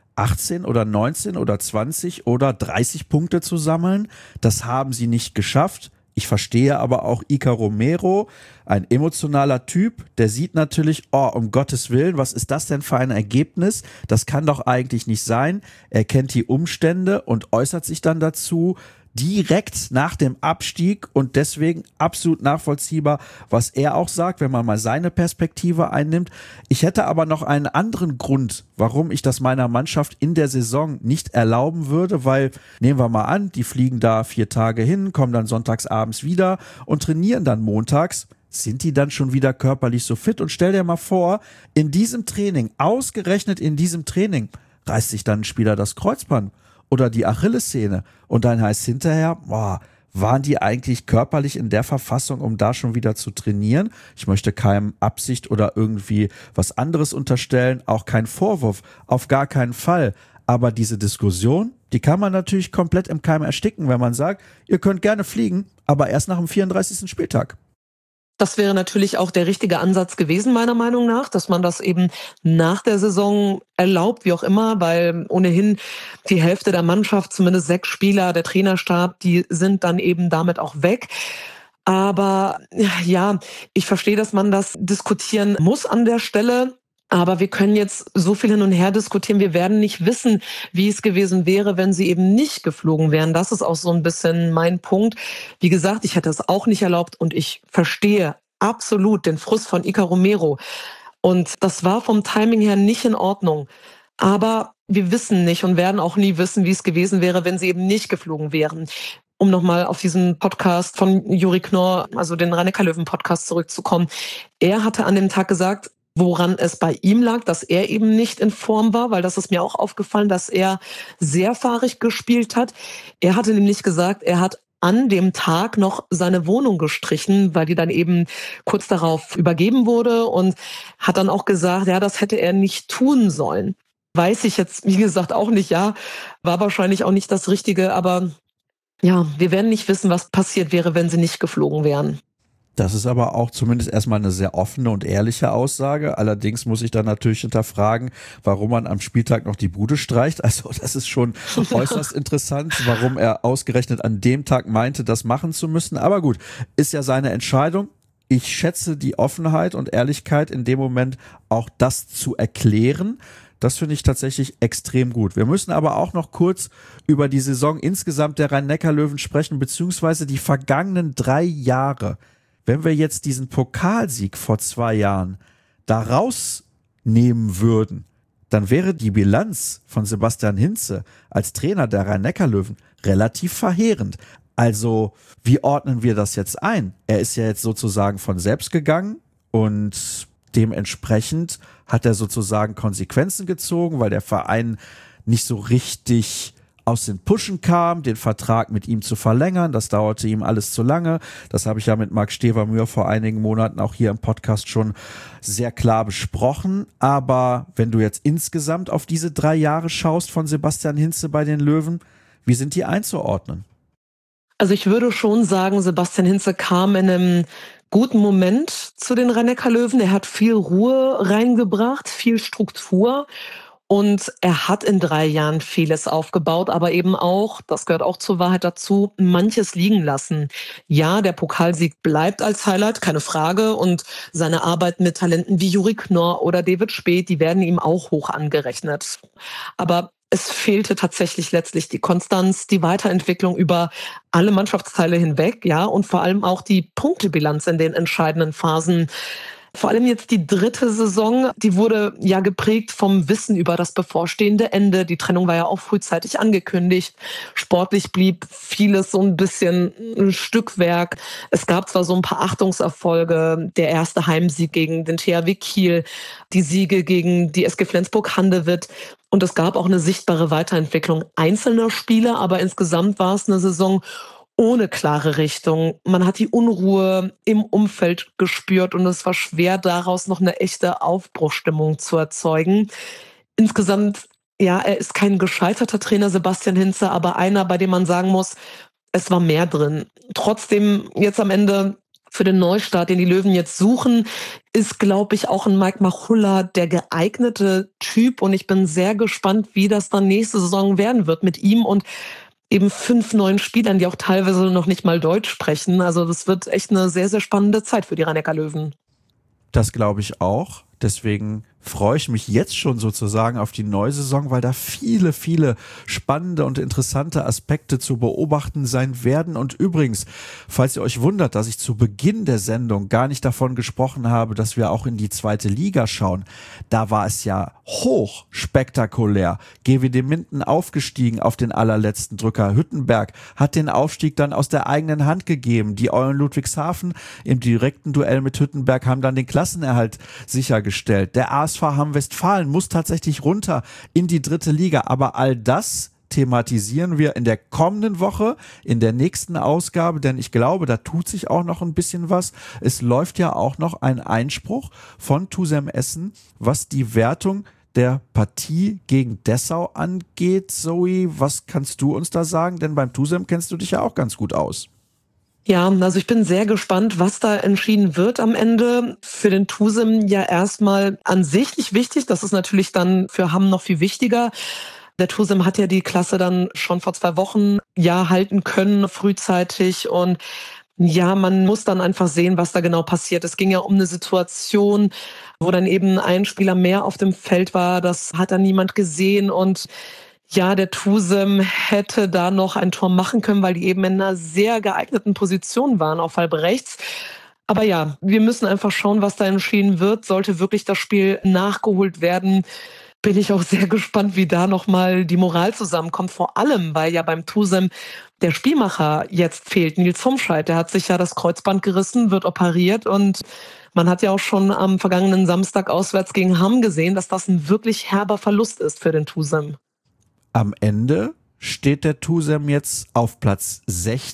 18 oder 19 oder 20 oder 30 Punkte zu sammeln. Das haben sie nicht geschafft. Ich verstehe aber auch Iker Romero, ein emotionaler Typ, der sieht natürlich, oh, um Gottes Willen, was ist das denn für ein Ergebnis? Das kann doch eigentlich nicht sein. Er kennt die Umstände und äußert sich dann dazu, direkt nach dem Abstieg, und deswegen absolut nachvollziehbar, was er auch sagt, wenn man mal seine Perspektive einnimmt. Ich hätte aber noch einen anderen Grund, warum ich das meiner Mannschaft in der Saison nicht erlauben würde, weil, nehmen wir mal an, die fliegen da 4 Tage hin, kommen dann sonntags abends wieder und trainieren dann montags. Sind die dann schon wieder körperlich so fit? Und stell dir mal vor, in diesem Training, ausgerechnet in diesem Training, reißt sich dann ein Spieler das Kreuzband oder die Achillessehne und dann heißt hinterher, boah, waren die eigentlich körperlich in der Verfassung, um da schon wieder zu trainieren? Ich möchte keinem Absicht oder irgendwie was anderes unterstellen, auch kein Vorwurf, auf gar keinen Fall. Aber diese Diskussion, Die kann man natürlich komplett im Keim ersticken, wenn man sagt, ihr könnt gerne fliegen, aber erst nach dem 34. Spieltag. Das wäre natürlich auch der richtige Ansatz gewesen, meiner Meinung nach, dass man das eben nach der Saison erlaubt, wie auch immer, weil ohnehin die Hälfte der Mannschaft, zumindest 6 Spieler, der Trainerstab, die sind dann eben damit auch weg. Aber ja, ich verstehe, dass man das diskutieren muss an der Stelle. Aber wir können jetzt so viel hin und her diskutieren. Wir werden nicht wissen, wie es gewesen wäre, wenn sie eben nicht geflogen wären. Das ist auch so ein bisschen mein Punkt. Wie gesagt, ich hätte es auch nicht erlaubt und ich verstehe absolut den Frust von Iker Romero. Und das war vom Timing her nicht in Ordnung. Aber wir wissen nicht und werden auch nie wissen, wie es gewesen wäre, wenn sie eben nicht geflogen wären. Um nochmal auf diesen Podcast von Juri Knorr, also den Rhein-Neckar-Löwen-Podcast zurückzukommen. Er hatte an dem Tag gesagt, woran es bei ihm lag, dass er eben nicht in Form war, weil das ist mir auch aufgefallen, dass er sehr fahrig gespielt hat. Er hatte nämlich gesagt, er hat an dem Tag noch seine Wohnung gestrichen, weil die dann eben kurz darauf übergeben wurde und hat dann auch gesagt, ja, das hätte er nicht tun sollen. Weiß ich jetzt, wie gesagt, auch nicht, ja, war wahrscheinlich auch nicht das Richtige, aber ja, wir werden nicht wissen, was passiert wäre, wenn sie nicht geflogen wären. Das ist aber auch zumindest erstmal eine sehr offene und ehrliche Aussage. Allerdings muss ich dann natürlich hinterfragen, warum man am Spieltag noch die Bude streicht. Also das ist schon äußerst interessant, warum er ausgerechnet an dem Tag meinte, das machen zu müssen. Aber gut, ist ja seine Entscheidung. Ich schätze die Offenheit und Ehrlichkeit in dem Moment, auch das zu erklären. Das finde ich tatsächlich extrem gut. Wir müssen aber auch noch kurz über die Saison insgesamt der Rhein-Neckar-Löwen sprechen, beziehungsweise die vergangenen 3 Jahre. Wenn wir jetzt diesen Pokalsieg vor 2 Jahren da rausnehmen würden, dann wäre die Bilanz von Sebastian Hinze als Trainer der Rhein-Neckar-Löwen relativ verheerend. Also, wie ordnen wir das jetzt ein? Er ist ja jetzt sozusagen von selbst gegangen und dementsprechend hat er sozusagen Konsequenzen gezogen, weil der Verein nicht so richtig aus den Puschen kam, den Vertrag mit ihm zu verlängern. Das dauerte ihm alles zu lange. Das habe ich ja mit Marc Stevermühr vor einigen Monaten auch hier im Podcast schon sehr klar besprochen. Aber wenn du jetzt insgesamt auf diese 3 Jahre schaust von Sebastian Hinze bei den Löwen, wie sind die einzuordnen? Also ich würde schon sagen, Sebastian Hinze kam in einem guten Moment zu den Rhein-Neckar-Löwen. Er hat viel Ruhe reingebracht, viel Struktur. Und er hat in 3 Jahren vieles aufgebaut, aber eben auch, das gehört auch zur Wahrheit dazu, manches liegen lassen. Ja, der Pokalsieg bleibt als Highlight, keine Frage. Und seine Arbeit mit Talenten wie Juri Knorr oder David Späth, die werden ihm auch hoch angerechnet. Aber es fehlte tatsächlich letztlich die Konstanz, die Weiterentwicklung über alle Mannschaftsteile hinweg, ja, und vor allem auch die Punktebilanz in den entscheidenden Phasen. Vor allem jetzt die 3. Saison, die wurde ja geprägt vom Wissen über das bevorstehende Ende. Die Trennung war ja auch frühzeitig angekündigt. Sportlich blieb vieles so ein bisschen ein Stückwerk. Es gab zwar so ein paar Achtungserfolge, der erste Heimsieg gegen den THW Kiel, die Siege gegen die SG Flensburg-Handewitt. Und es gab auch eine sichtbare Weiterentwicklung einzelner Spieler, aber insgesamt war es eine Saison ohne klare Richtung. Man hat die Unruhe im Umfeld gespürt und es war schwer, daraus noch eine echte Aufbruchsstimmung zu erzeugen. Insgesamt, ja, er ist kein gescheiterter Trainer, Sebastian Hinze, aber einer, bei dem man sagen muss, es war mehr drin. Trotzdem, jetzt am Ende für den Neustart, den die Löwen jetzt suchen, ist, glaube ich, auch ein Mike Machulla der geeignete Typ und ich bin sehr gespannt, wie das dann nächste Saison werden wird mit ihm und eben 5 neuen Spielern, die auch teilweise noch nicht mal Deutsch sprechen. Also das wird echt eine sehr, sehr spannende Zeit für die Rhein-Neckar-Löwen. Das glaube ich auch. Deswegen freue ich mich jetzt schon sozusagen auf die neue Saison, weil da viele, viele spannende und interessante Aspekte zu beobachten sein werden. Und übrigens, falls ihr euch wundert, dass ich zu Beginn der Sendung gar nicht davon gesprochen habe, dass wir auch in die 2. Liga schauen, da war es ja hoch spektakulär. GWD Minden aufgestiegen auf den allerletzten Drücker. Hüttenberg hat den Aufstieg dann aus der eigenen Hand gegeben. Die Eulen Ludwigshafen im direkten Duell mit Hüttenberg haben dann den Klassenerhalt sichergestellt. Der ASV Hamm-Westfalen muss tatsächlich runter in die 3. Liga, aber all das thematisieren wir in der kommenden Woche, in der nächsten Ausgabe, denn ich glaube, da tut sich auch noch ein bisschen was. Es läuft ja auch noch ein Einspruch von TuSem Essen, was die Wertung der Partie gegen Dessau angeht. Zoe, was kannst du uns da sagen? Denn beim TUSEM kennst du dich ja auch ganz gut aus. Ja, also ich bin sehr gespannt, was da entschieden wird am Ende. Für den TUSEM ja erstmal an sich nicht wichtig. Das ist natürlich dann für Hamm noch viel wichtiger. Der TUSEM hat ja die Klasse dann schon vor 2 Wochen halten können, frühzeitig. Und ja, man muss dann einfach sehen, was da genau passiert. Es ging ja um eine Situation, wo dann eben ein Spieler mehr auf dem Feld war. Das hat dann niemand gesehen. Und ja, der TUSEM hätte da noch ein Tor machen können, weil die eben in einer sehr geeigneten Position waren auf halb rechts. Aber ja, wir müssen einfach schauen, was da entschieden wird. Sollte wirklich das Spiel nachgeholt werden, bin ich auch sehr gespannt, wie da nochmal die Moral zusammenkommt. Vor allem, weil ja beim TUSEM der Spielmacher jetzt fehlt, Nils Homscheid. Der hat sich ja das Kreuzband gerissen, wird operiert und man hat ja auch schon am vergangenen Samstag auswärts gegen Hamm gesehen, dass das ein wirklich herber Verlust ist für den TUSEM. Am Ende steht der TUSEM jetzt auf Platz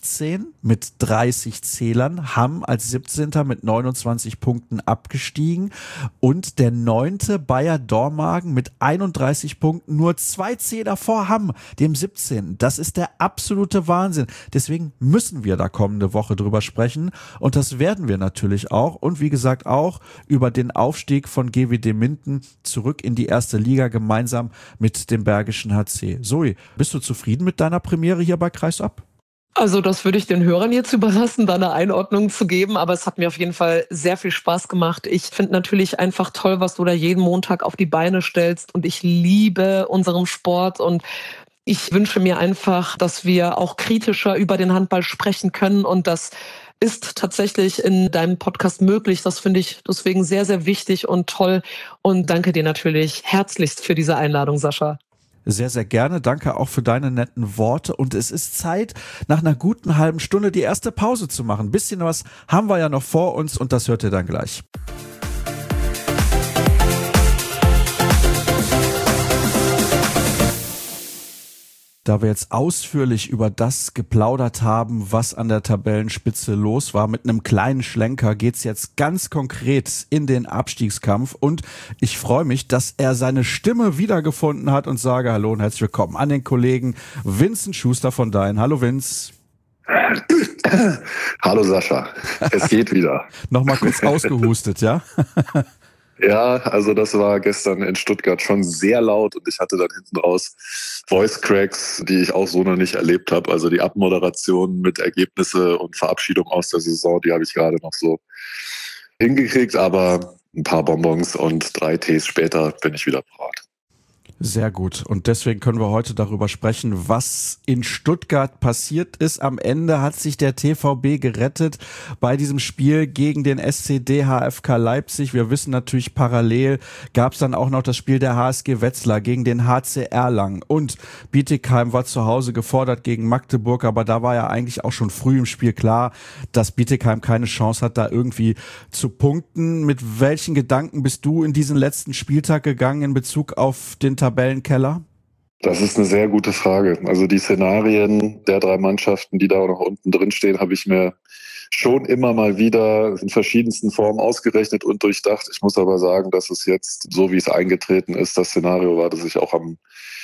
16 mit 30 Zählern, Hamm als 17. mit 29 Punkten abgestiegen und der 9. Bayer Dormagen mit 31 Punkten, nur 2 Zähler vor Hamm, dem 17. Das ist der absolute Wahnsinn. Deswegen müssen wir da kommende Woche drüber sprechen und das werden wir natürlich auch und wie gesagt auch über den Aufstieg von GWD Minden zurück in die erste Liga gemeinsam mit dem Bergischen HC. Zoe, bist du zufrieden mit deiner Premiere hier bei Kreisab? Also das würde ich den Hörern jetzt überlassen, da eine Einordnung zu geben, aber es hat mir auf jeden Fall sehr viel Spaß gemacht. Ich finde natürlich einfach toll, was du da jeden Montag auf die Beine stellst und ich liebe unseren Sport und ich wünsche mir einfach, dass wir auch kritischer über den Handball sprechen können und das ist tatsächlich in deinem Podcast möglich. Das finde ich deswegen sehr, sehr wichtig und toll und danke dir natürlich herzlichst für diese Einladung, Sascha. Sehr, sehr gerne. Danke auch für deine netten Worte. Und es ist Zeit, nach einer guten halben Stunde die erste Pause zu machen. Ein bisschen was haben wir ja noch vor uns und das hört ihr dann gleich. Da wir jetzt ausführlich über das geplaudert haben, was an der Tabellenspitze los war, mit einem kleinen Schlenker geht's jetzt ganz konkret in den Abstiegskampf und ich freue mich, dass er seine Stimme wiedergefunden hat und sage Hallo und herzlich willkommen an den Kollegen Vincent Schuster von Dein. Hallo Vince. Hallo Sascha, es geht wieder. Nochmal kurz ausgehustet, ja? Ja, also das war gestern in Stuttgart schon sehr laut und ich hatte dann hinten raus Voice Cracks, die ich auch so noch nicht erlebt habe. Also die Abmoderation mit Ergebnisse und Verabschiedung aus der Saison, die habe ich gerade noch so hingekriegt, aber ein paar Bonbons und 3 Tees später bin ich wieder parat. Sehr gut. Und deswegen können wir heute darüber sprechen, was in Stuttgart passiert ist. Am Ende hat sich der TVB gerettet bei diesem Spiel gegen den SC DHFK Leipzig. Wir wissen natürlich, parallel gab es dann auch noch das Spiel der HSG Wetzlar gegen den HC Erlangen. Und Bietigheim war zu Hause gefordert gegen Magdeburg, aber da war ja eigentlich auch schon früh im Spiel klar, dass Bietigheim keine Chance hat, da irgendwie zu punkten. Mit welchen Gedanken bist du in diesen letzten Spieltag gegangen in Bezug auf den Tabellenkeller? Das ist eine sehr gute Frage. Also die Szenarien der 3 Mannschaften, die da noch unten drin stehen, habe ich mir schon immer mal wieder in verschiedensten Formen ausgerechnet und durchdacht. Ich muss aber sagen, dass es jetzt, so wie es eingetreten ist, das Szenario war, das ich auch am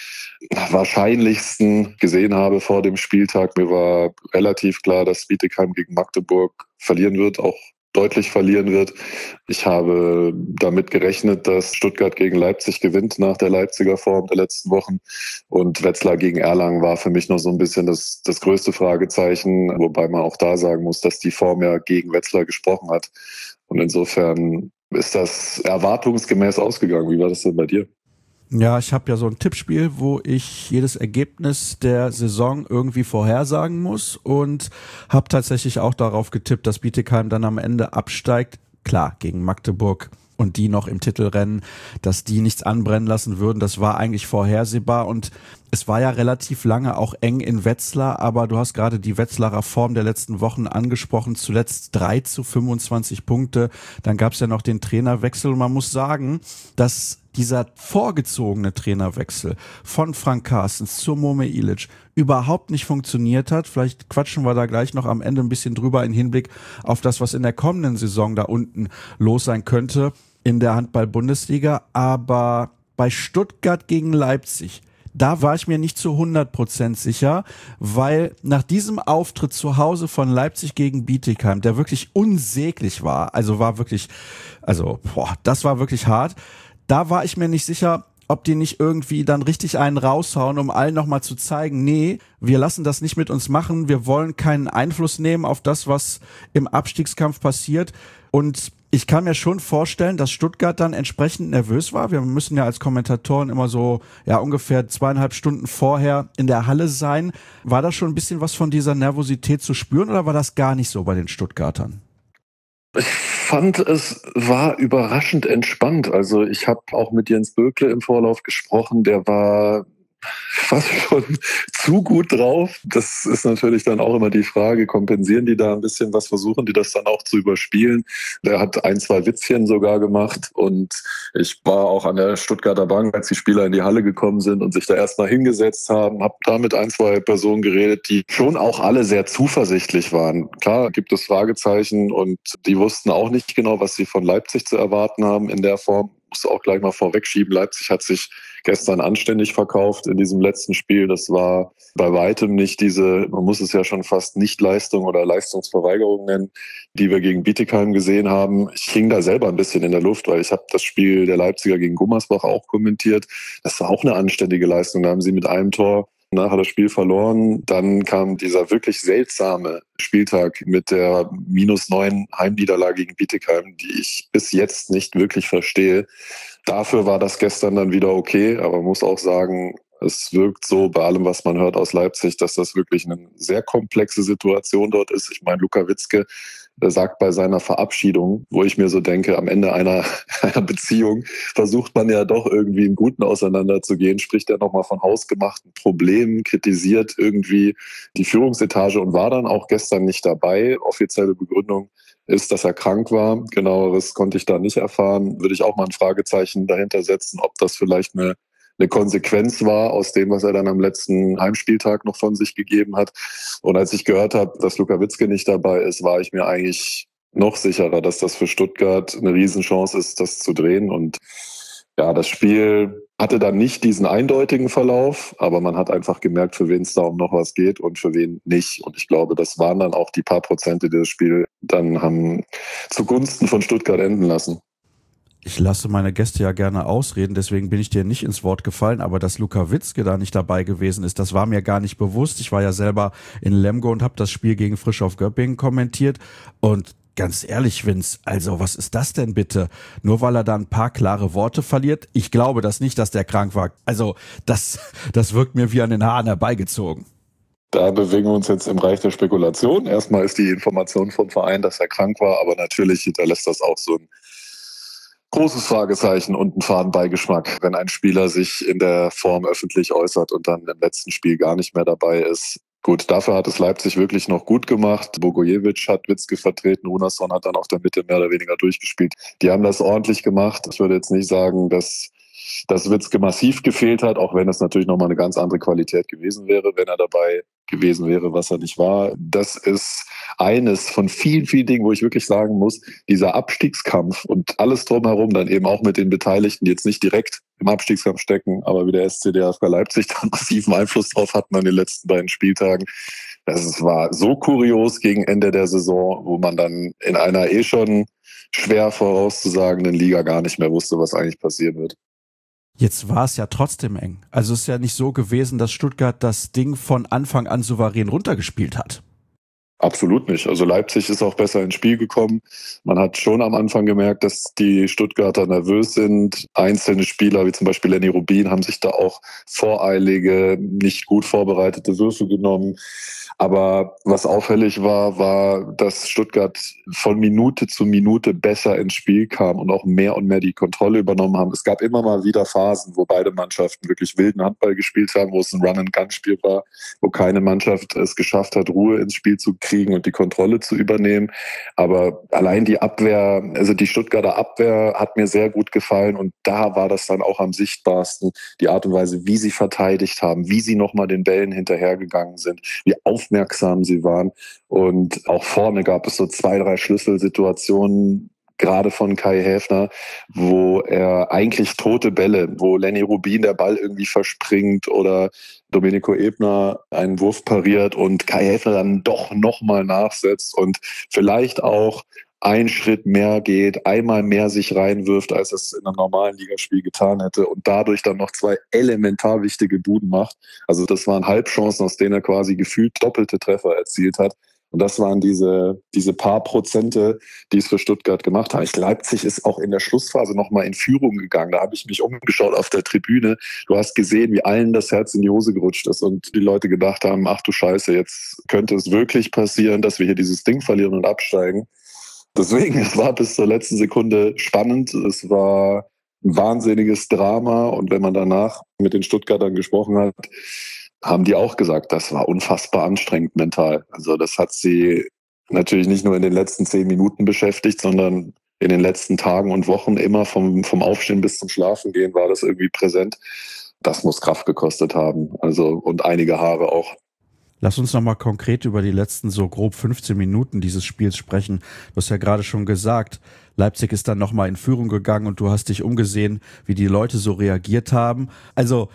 wahrscheinlichsten gesehen habe vor dem Spieltag. Mir war relativ klar, dass Bietigheim gegen Magdeburg verlieren wird, auch deutlich verlieren wird. Ich habe damit gerechnet, dass Stuttgart gegen Leipzig gewinnt nach der Leipziger Form der letzten Wochen. Und Wetzlar gegen Erlangen war für mich noch so ein bisschen das größte Fragezeichen, wobei man auch da sagen muss, dass die Form ja gegen Wetzlar gesprochen hat. Und insofern ist das erwartungsgemäß ausgegangen. Wie war das denn bei dir? Ja, ich habe ja so ein Tippspiel, wo ich jedes Ergebnis der Saison irgendwie vorhersagen muss und habe tatsächlich auch darauf getippt, dass Bietigheim dann am Ende absteigt. Klar, gegen Magdeburg und die noch im Titelrennen, dass die nichts anbrennen lassen würden. Das war eigentlich vorhersehbar und es war ja relativ lange auch eng in Wetzlar, aber du hast gerade die Wetzlarer Form der letzten Wochen angesprochen, zuletzt 3-25 Punkte. Dann gab es ja noch den Trainerwechsel und man muss sagen, dass dieser vorgezogene Trainerwechsel von Frank Carstens zu Mome Ilic überhaupt nicht funktioniert hat. Vielleicht quatschen wir da gleich noch am Ende ein bisschen drüber in Hinblick auf das, was in der kommenden Saison da unten los sein könnte in der Handball-Bundesliga. Aber bei Stuttgart gegen Leipzig, da war ich mir nicht zu 100% sicher, weil nach diesem Auftritt zu Hause von Leipzig gegen Bietigheim, der wirklich unsäglich war, das war wirklich hart, da war ich mir nicht sicher, ob die nicht irgendwie dann richtig einen raushauen, um allen nochmal zu zeigen, nee, wir lassen das nicht mit uns machen, wir wollen keinen Einfluss nehmen auf das, was im Abstiegskampf passiert. Und ich kann mir schon vorstellen, dass Stuttgart dann entsprechend nervös war. Wir müssen ja als Kommentatoren immer so ungefähr 2,5 Stunden vorher in der Halle sein. War da schon ein bisschen was von dieser Nervosität zu spüren oder war das gar nicht so bei den Stuttgartern? Ich fand, es war überraschend entspannt. Also ich habe auch mit Jens Bökle im Vorlauf gesprochen, der war fast schon zu gut drauf. Das ist natürlich dann auch immer die Frage, kompensieren die da ein bisschen was, versuchen die das dann auch zu überspielen? Der hat 1, 2 Witzchen sogar gemacht und ich war auch an der Stuttgarter Bank, als die Spieler in die Halle gekommen sind und sich da erstmal hingesetzt haben, habe da mit 1, 2 Personen geredet, die schon auch alle sehr zuversichtlich waren. Klar gibt es Fragezeichen und die wussten auch nicht genau, was sie von Leipzig zu erwarten haben in der Form. Musste auch gleich mal vorwegschieben. Leipzig hat sich gestern anständig verkauft in diesem letzten Spiel. Das war bei weitem nicht diese, man muss es ja schon fast Nicht-Leistung oder Leistungsverweigerung nennen, die wir gegen Bietigheim gesehen haben. Ich hing da selber ein bisschen in der Luft, weil ich habe das Spiel der Leipziger gegen Gummersbach auch kommentiert. Das war auch eine anständige Leistung. Da haben sie mit einem Tor nachher das Spiel verloren. Dann kam dieser wirklich seltsame Spieltag mit der -9 Heimniederlage gegen Bietigheim, die ich bis jetzt nicht wirklich verstehe. Dafür war das gestern dann wieder okay, aber man muss auch sagen, es wirkt so bei allem, was man hört aus Leipzig, dass das wirklich eine sehr komplexe Situation dort ist. Ich meine, Luka Witzke sagt bei seiner Verabschiedung, wo ich mir so denke, am Ende einer Beziehung versucht man ja doch irgendwie im Guten auseinanderzugehen, spricht er nochmal von hausgemachten Problemen, kritisiert irgendwie die Führungsetage und war dann auch gestern nicht dabei. Offizielle Begründung ist, dass er krank war. Genaueres konnte ich da nicht erfahren. Würde ich auch mal ein Fragezeichen dahinter setzen, ob das vielleicht eine Konsequenz war aus dem, was er dann am letzten Heimspieltag noch von sich gegeben hat. Und als ich gehört habe, dass Luka Witzke nicht dabei ist, war ich mir eigentlich noch sicherer, dass das für Stuttgart eine Riesenchance ist, das zu drehen. Und ja, das Spiel hatte dann nicht diesen eindeutigen Verlauf, aber man hat einfach gemerkt, für wen es da um noch was geht und für wen nicht. Und ich glaube, das waren dann auch die paar Prozente, die das Spiel dann haben zugunsten von Stuttgart enden lassen. Ich lasse meine Gäste ja gerne ausreden, deswegen bin ich dir nicht ins Wort gefallen, aber dass Luka Witzke da nicht dabei gewesen ist, das war mir gar nicht bewusst. Ich war ja selber in Lemgo und habe das Spiel gegen Frisch auf Göppingen kommentiert und ganz ehrlich, Vince, also was ist das denn bitte? Nur weil er da ein paar klare Worte verliert? Ich glaube das nicht, dass der krank war. Also das wirkt mir wie an den Haaren herbeigezogen. Da bewegen wir uns jetzt im Bereich der Spekulation. Erstmal ist die Information vom Verein, dass er krank war, aber natürlich hinterlässt das auch so ein großes Fragezeichen und einen faden Beigeschmack, wenn ein Spieler sich in der Form öffentlich äußert und dann im letzten Spiel gar nicht mehr dabei ist. Gut, dafür hat es Leipzig wirklich noch gut gemacht. Bogojevic hat Witzke vertreten, Runarsson hat dann auf der Mitte mehr oder weniger durchgespielt. Die haben das ordentlich gemacht. Ich würde jetzt nicht sagen, dass Witzke massiv gefehlt hat, auch wenn es natürlich nochmal eine ganz andere Qualität gewesen wäre, wenn er dabei gewesen wäre, was er nicht war. Das ist eines von vielen, vielen Dingen, wo ich wirklich sagen muss, dieser Abstiegskampf und alles drumherum, dann eben auch mit den Beteiligten, die jetzt nicht direkt im Abstiegskampf stecken, aber wie der SC DFK Leipzig da massiven Einfluss drauf hatten an den letzten beiden Spieltagen. Das war so kurios gegen Ende der Saison, wo man dann in einer schon schwer vorauszusagenden Liga gar nicht mehr wusste, was eigentlich passieren wird. Jetzt war es ja trotzdem eng. Also es ist ja nicht so gewesen, dass Stuttgart das Ding von Anfang an souverän runtergespielt hat. Absolut nicht. Also Leipzig ist auch besser ins Spiel gekommen. Man hat schon am Anfang gemerkt, dass die Stuttgarter nervös sind. Einzelne Spieler, wie zum Beispiel Lenny Rubin, haben sich da auch voreilige, nicht gut vorbereitete Würfe genommen. Aber was auffällig war, dass Stuttgart von Minute zu Minute besser ins Spiel kam und auch mehr und mehr die Kontrolle übernommen haben. Es gab immer mal wieder Phasen, wo beide Mannschaften wirklich wilden Handball gespielt haben, wo es ein Run-and-Gun-Spiel war, wo keine Mannschaft es geschafft hat, Ruhe ins Spiel zu kriegen und die Kontrolle zu übernehmen. Aber allein die Abwehr, also die Stuttgarter Abwehr hat mir sehr gut gefallen und da war das dann auch am sichtbarsten, die Art und Weise, wie sie verteidigt haben, wie sie nochmal den Bällen hinterhergegangen sind, wie aufmerksam sie waren. Und auch vorne gab es so 2, 3 Schlüsselsituationen, gerade von Kai Häfner, wo er eigentlich tote Bälle, wo Lenny Rubin der Ball irgendwie verspringt oder Domenico Ebner einen Wurf pariert und Kai Häfner dann doch nochmal nachsetzt und vielleicht auch einen Schritt mehr geht, einmal mehr sich reinwirft, als es in einem normalen Ligaspiel getan hätte und dadurch dann noch 2 elementar wichtige Buden macht. Also das waren Halbchancen, aus denen er quasi gefühlt doppelte Treffer erzielt hat. Und das waren diese paar Prozente, die es für Stuttgart gemacht haben. Leipzig ist auch in der Schlussphase nochmal in Führung gegangen. Da habe ich mich umgeschaut auf der Tribüne. Du hast gesehen, wie allen das Herz in die Hose gerutscht ist und die Leute gedacht haben, ach du Scheiße, jetzt könnte es wirklich passieren, dass wir hier dieses Ding verlieren und absteigen. Deswegen, es war bis zur letzten Sekunde spannend. Es war ein wahnsinniges Drama. Und wenn man danach mit den Stuttgartern gesprochen hat, haben die auch gesagt, das war unfassbar anstrengend mental. Also das hat sie natürlich nicht nur in den letzten 10 Minuten beschäftigt, sondern in den letzten Tagen und Wochen immer vom Aufstehen bis zum Schlafengehen war das irgendwie präsent. Das muss Kraft gekostet haben. Also und einige Haare auch. Lass uns nochmal konkret über die letzten so grob 15 Minuten dieses Spiels sprechen. Du hast ja gerade schon gesagt, Leipzig ist dann nochmal in Führung gegangen und du hast dich umgesehen, wie die Leute so reagiert haben. Also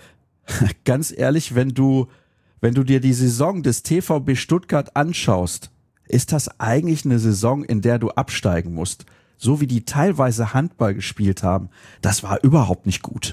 ganz ehrlich, wenn du dir die Saison des TVB Stuttgart anschaust, ist das eigentlich eine Saison, in der du absteigen musst. So wie die teilweise Handball gespielt haben, das war überhaupt nicht gut.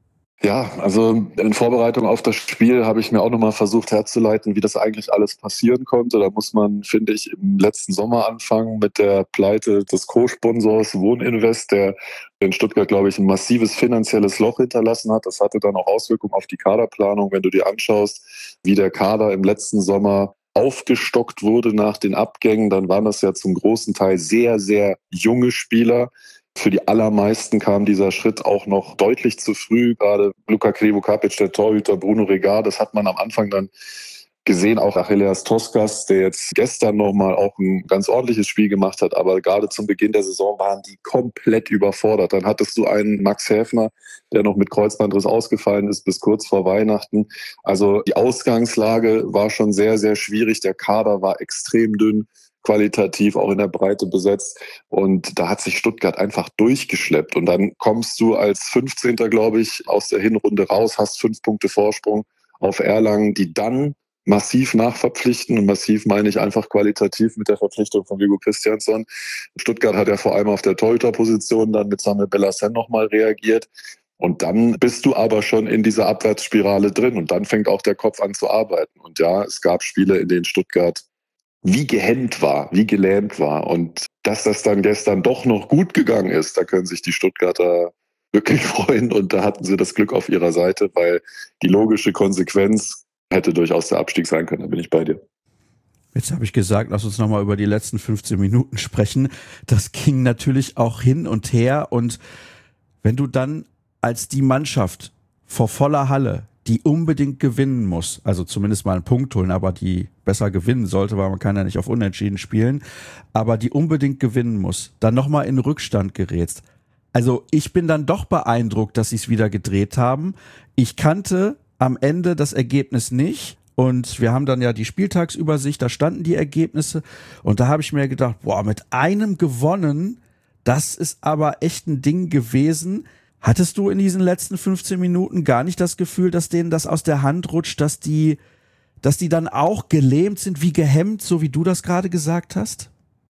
Ja, also in Vorbereitung auf das Spiel habe ich mir auch nochmal versucht herzuleiten, wie das eigentlich alles passieren konnte. Da muss man, finde ich, im letzten Sommer anfangen mit der Pleite des Co-Sponsors Wohninvest, der in Stuttgart, glaube ich, ein massives finanzielles Loch hinterlassen hat. Das hatte dann auch Auswirkungen auf die Kaderplanung. Wenn du dir anschaust, wie der Kader im letzten Sommer aufgestockt wurde nach den Abgängen, dann waren das ja zum großen Teil sehr, sehr junge Spieler. Für die allermeisten kam dieser Schritt auch noch deutlich zu früh. Gerade Luka Krivokapic, der Torhüter, Bruno Regar, das hat man am Anfang dann gesehen. Auch Achilleas Toskas, der jetzt gestern nochmal auch ein ganz ordentliches Spiel gemacht hat. Aber gerade zum Beginn der Saison waren die komplett überfordert. Dann hattest du einen Max Häfner, der noch mit Kreuzbandriss ausgefallen ist bis kurz vor Weihnachten. Also die Ausgangslage war schon sehr, sehr schwierig. Der Kader war extrem dünn, qualitativ auch in der Breite besetzt. Und da hat sich Stuttgart einfach durchgeschleppt. Und dann kommst du als 15. glaube ich, aus der Hinrunde raus, hast 5 Punkte Vorsprung auf Erlangen, die dann massiv nachverpflichten. Und massiv meine ich einfach qualitativ mit der Verpflichtung von Hugo Christiansson. Stuttgart hat ja vor allem auf der Torhüterposition dann mit Samuel Bellassem nochmal reagiert. Und dann bist du aber schon in dieser Abwärtsspirale drin. Und dann fängt auch der Kopf an zu arbeiten. Und ja, es gab Spiele, in denen Stuttgart wie gehemmt war, wie gelähmt war. Und dass das dann gestern doch noch gut gegangen ist, da können sich die Stuttgarter wirklich freuen. Und da hatten sie das Glück auf ihrer Seite, weil die logische Konsequenz hätte durchaus der Abstieg sein können. Da bin ich bei dir. Jetzt habe ich gesagt, lass uns nochmal über die letzten 15 Minuten sprechen. Das ging natürlich auch hin und her. Und wenn du dann als die Mannschaft vor voller Halle, die unbedingt gewinnen muss, also zumindest mal einen Punkt holen, aber die besser gewinnen sollte, weil man kann ja nicht auf Unentschieden spielen, aber die unbedingt gewinnen muss, dann nochmal in Rückstand gerätst. Also ich bin dann doch beeindruckt, dass sie es wieder gedreht haben. Ich kannte am Ende das Ergebnis nicht und wir haben dann ja die Spieltagsübersicht, da standen die Ergebnisse und da habe ich mir gedacht, boah, mit einem gewonnen, das ist aber echt ein Ding gewesen. Hattest du in diesen letzten 15 Minuten gar nicht das Gefühl, dass denen das aus der Hand rutscht, dass die dann auch gelähmt sind, wie gehemmt, so wie du das gerade gesagt hast?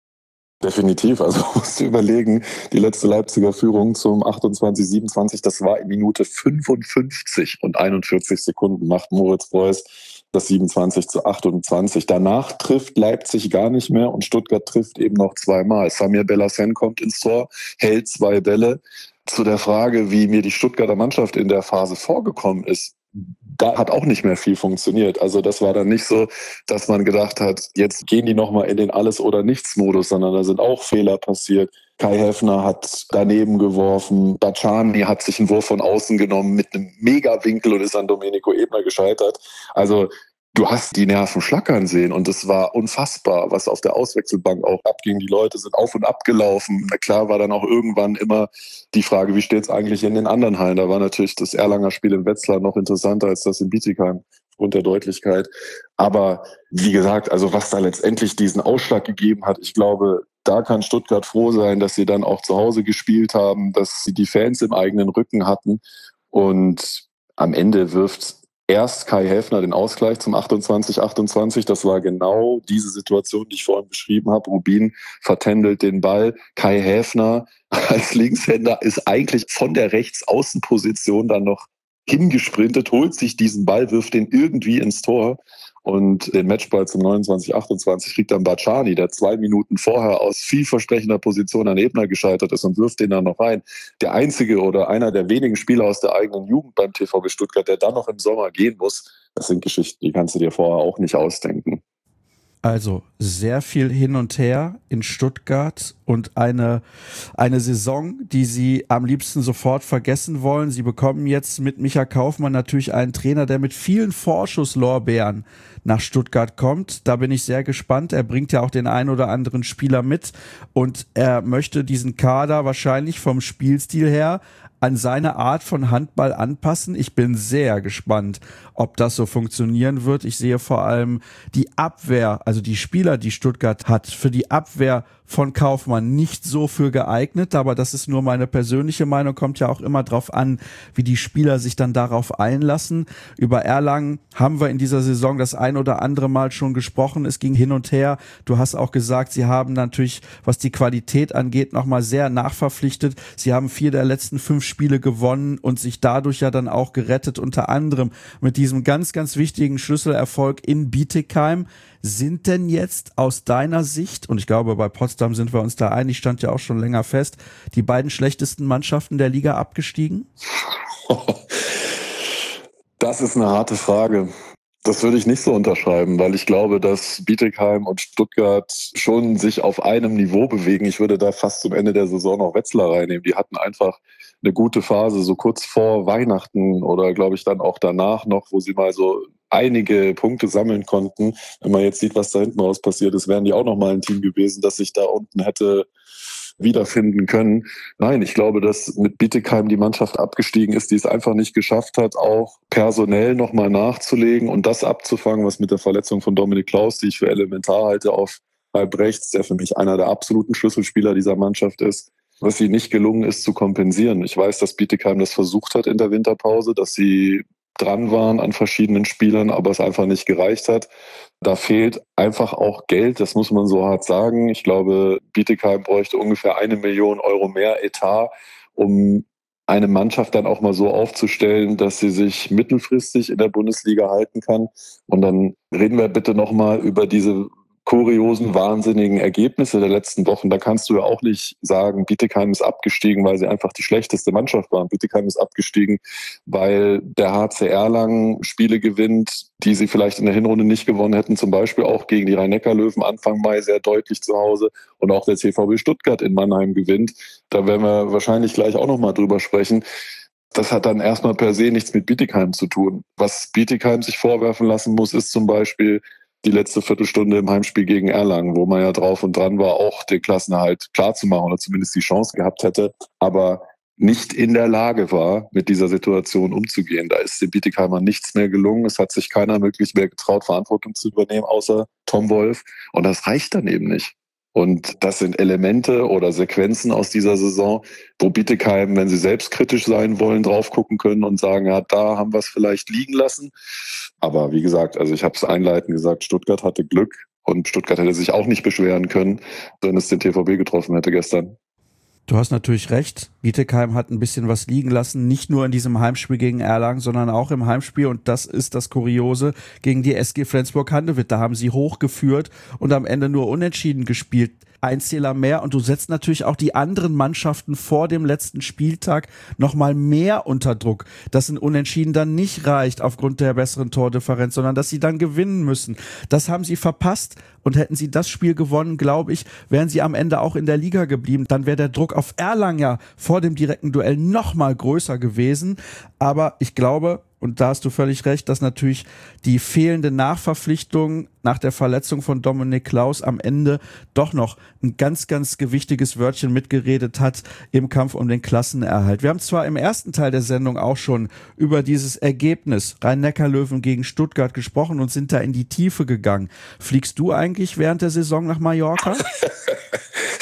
Definitiv, also musst du überlegen, die letzte Leipziger Führung zum 28-27, das war in Minute 55 und 41 Sekunden macht Moritz Preuß das 27-28. Danach trifft Leipzig gar nicht mehr und Stuttgart trifft eben noch 2-mal. Samir Bellassem kommt ins Tor, hält 2 Bälle. Zu der Frage, wie mir die Stuttgarter Mannschaft in der Phase vorgekommen ist, da hat auch nicht mehr viel funktioniert. Also das war dann nicht so, dass man gedacht hat, jetzt gehen die nochmal in den Alles-oder-Nichts-Modus, sondern da sind auch Fehler passiert. Kai Häfner hat daneben geworfen, Bacciani hat sich einen Wurf von außen genommen mit einem Megawinkel und ist an Domenico Ebner gescheitert. Also du hast die Nerven schlackern sehen und es war unfassbar, was auf der Auswechselbank auch abging. Die Leute sind auf und ab gelaufen. Na klar war dann auch irgendwann immer die Frage, wie steht es eigentlich in den anderen Hallen? Da war natürlich das Erlanger Spiel in Wetzlar noch interessanter als das in Bietigheim aufgrund der Deutlichkeit. Aber wie gesagt, also was da letztendlich diesen Ausschlag gegeben hat, ich glaube, da kann Stuttgart froh sein, dass sie dann auch zu Hause gespielt haben, dass sie die Fans im eigenen Rücken hatten. Und am Ende wirft erst Kai Häfner den Ausgleich zum 28-28. Das war genau diese Situation, die ich vorhin beschrieben habe. Rubin vertändelt den Ball. Kai Häfner als Linkshänder ist eigentlich von der Rechtsaußenposition dann noch hingesprintet, holt sich diesen Ball, wirft den irgendwie ins Tor. Und den Matchball zum 29-28 kriegt dann Bacciani, der 2 Minuten vorher aus vielversprechender Position an Ebner gescheitert ist und wirft den dann noch rein. Der einzige oder einer der wenigen Spieler aus der eigenen Jugend beim TVB Stuttgart, der dann noch im Sommer gehen muss, das sind Geschichten, die kannst du dir vorher auch nicht ausdenken. Also sehr viel hin und her in Stuttgart und eine Saison, die sie am liebsten sofort vergessen wollen. Sie bekommen jetzt mit Micha Kaufmann natürlich einen Trainer, der mit vielen Vorschusslorbeeren nach Stuttgart kommt. Da bin ich sehr gespannt. Er bringt ja auch den einen oder anderen Spieler mit und er möchte diesen Kader wahrscheinlich vom Spielstil her an seine Art von Handball anpassen. Ich bin sehr gespannt, ob das so funktionieren wird. Ich sehe vor allem die Abwehr, also die Spieler, die Stuttgart hat, für die Abwehr von Kaufmann nicht so für geeignet, aber das ist nur meine persönliche Meinung, kommt ja auch immer drauf an, wie die Spieler sich dann darauf einlassen. Über Erlangen haben wir in dieser Saison das ein oder andere Mal schon gesprochen, es ging hin und her. Du hast auch gesagt, sie haben natürlich, was die Qualität angeht, nochmal sehr nachverpflichtet. Sie haben 4 der letzten 5 Spiele gewonnen und sich dadurch ja dann auch gerettet, unter anderem mit diesem ganz, ganz wichtigen Schlüsselerfolg in Bietigheim. Sind denn jetzt aus deiner Sicht, und ich glaube, bei Potsdam sind wir uns da einig, stand ja auch schon länger fest, die beiden schlechtesten Mannschaften der Liga abgestiegen? Das ist eine harte Frage. Das würde ich nicht so unterschreiben, weil ich glaube, dass Bietigheim und Stuttgart schon sich auf einem Niveau bewegen. Ich würde da fast zum Ende der Saison noch Wetzlar reinnehmen. Die hatten einfach eine gute Phase, so kurz vor Weihnachten oder glaube ich dann auch danach noch, wo sie mal so einige Punkte sammeln konnten. Wenn man jetzt sieht, was da hinten raus passiert ist, wären die auch noch mal ein Team gewesen, das sich da unten hätte wiederfinden können. Nein, ich glaube, dass mit Bietigheim die Mannschaft abgestiegen ist, die es einfach nicht geschafft hat, auch personell nochmal nachzulegen und das abzufangen, was mit der Verletzung von Dominik Klaus, die ich für elementar halte, auf halb rechts, der für mich einer der absoluten Schlüsselspieler dieser Mannschaft ist, was sie nicht gelungen ist zu kompensieren. Ich weiß, dass Bietigheim das versucht hat in der Winterpause, dass sie dran waren an verschiedenen Spielern, aber es einfach nicht gereicht hat. Da fehlt einfach auch Geld, das muss man so hart sagen. Ich glaube, Bietigheim bräuchte ungefähr 1 Million Euro mehr Etat, um eine Mannschaft dann auch mal so aufzustellen, dass sie sich mittelfristig in der Bundesliga halten kann. Und dann reden wir bitte nochmal über diese kuriosen, wahnsinnigen Ergebnisse der letzten Wochen. Da kannst du ja auch nicht sagen, Bietigheim ist abgestiegen, weil sie einfach die schlechteste Mannschaft waren. Bietigheim ist abgestiegen, weil der HC Erlangen Spiele gewinnt, die sie vielleicht in der Hinrunde nicht gewonnen hätten. Zum Beispiel auch gegen die Rhein-Neckar-Löwen Anfang Mai sehr deutlich zu Hause. Und auch der TVB Stuttgart in Mannheim gewinnt. Da werden wir wahrscheinlich gleich auch nochmal drüber sprechen. Das hat dann erstmal per se nichts mit Bietigheim zu tun. Was Bietigheim sich vorwerfen lassen muss, ist zum Beispiel die letzte Viertelstunde im Heimspiel gegen Erlangen, wo man ja drauf und dran war, auch den Klassenerhalt klarzumachen oder zumindest die Chance gehabt hätte, aber nicht in der Lage war, mit dieser Situation umzugehen. Da ist dem Bietigheimer nichts mehr gelungen. Es hat sich keiner wirklich mehr getraut, Verantwortung zu übernehmen, außer Tom Wolf. Und das reicht dann eben nicht. Und das sind Elemente oder Sequenzen aus dieser Saison, wo Bietigheim, wenn sie selbstkritisch sein wollen, drauf gucken können und sagen, ja, da haben wir es vielleicht liegen lassen. Aber wie gesagt, also ich habe es einleitend gesagt, Stuttgart hatte Glück und Stuttgart hätte sich auch nicht beschweren können, wenn es den TVB getroffen hätte gestern. Du hast natürlich recht. Bietigheim hat ein bisschen was liegen lassen, nicht nur in diesem Heimspiel gegen Erlangen, sondern auch im Heimspiel, und das ist das Kuriose, gegen die SG Flensburg-Handewitt. Da haben sie hochgeführt und am Ende nur unentschieden gespielt. Ein Zähler mehr, und du setzt natürlich auch die anderen Mannschaften vor dem letzten Spieltag nochmal mehr unter Druck, dass ein Unentschieden dann nicht reicht aufgrund der besseren Tordifferenz, sondern dass sie dann gewinnen müssen. Das haben sie verpasst, und hätten sie das Spiel gewonnen, glaube ich, wären sie am Ende auch in der Liga geblieben. Dann wäre der Druck auf Erlangen ja vor dem direkten Duell nochmal größer gewesen. Aber ich glaube, und da hast du völlig recht, dass natürlich die fehlende Nachverpflichtung nach der Verletzung von Dominik Klaus am Ende doch noch ein ganz, ganz gewichtiges Wörtchen mitgeredet hat im Kampf um den Klassenerhalt. Wir haben zwar im ersten Teil der Sendung auch schon über dieses Ergebnis Rhein-Neckar-Löwen gegen Stuttgart gesprochen und sind da in die Tiefe gegangen. Fliegst du eigentlich während der Saison nach Mallorca?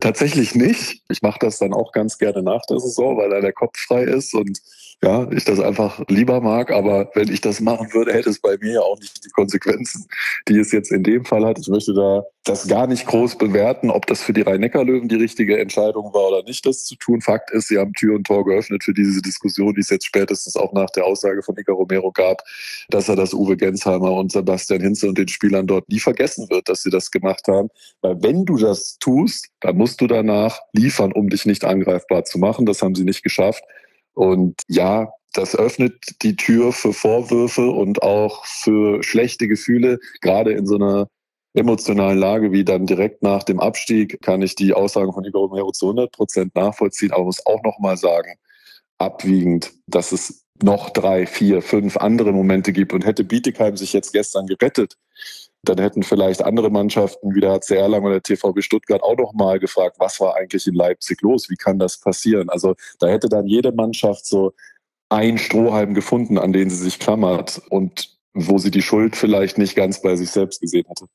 Tatsächlich nicht. Ich mache das dann auch ganz gerne nach der Saison, weil da der Kopf frei ist und ja, ich das einfach lieber mag. Aber wenn ich das machen würde, hätte es bei mir ja auch nicht die Konsequenzen, die es jetzt in dem Fall hat. Ich möchte da das gar nicht groß bewerten, ob das für die Rhein-Neckar-Löwen die richtige Entscheidung war oder nicht, das zu tun. Fakt ist, sie haben Tür und Tor geöffnet für diese Diskussion, die es jetzt spätestens auch nach der Aussage von Iker Romero gab, dass er das Uwe Gensheimer und Sebastian Hinze und den Spielern dort nie vergessen wird, dass sie das gemacht haben. Weil wenn du das tust, dann musst du danach liefern, um dich nicht angreifbar zu machen. Das haben sie nicht geschafft. Und ja, das öffnet die Tür für Vorwürfe und auch für schlechte Gefühle. Gerade in so einer emotionalen Lage wie dann direkt nach dem Abstieg kann ich die Aussagen von Iker Romero zu 100% nachvollziehen. Aber muss auch nochmal sagen, abwiegend, dass es noch 3, 4, 5 andere Momente gibt. Und hätte Bietigheim sich jetzt gestern gerettet, dann hätten vielleicht andere Mannschaften wie der HC Erlangen oder der TVB Stuttgart auch noch mal gefragt, was war eigentlich in Leipzig los? Wie kann das passieren? Also da hätte dann jede Mannschaft so ein Strohhalm gefunden, an den sie sich klammert und wo sie die Schuld vielleicht nicht ganz bei sich selbst gesehen hätte.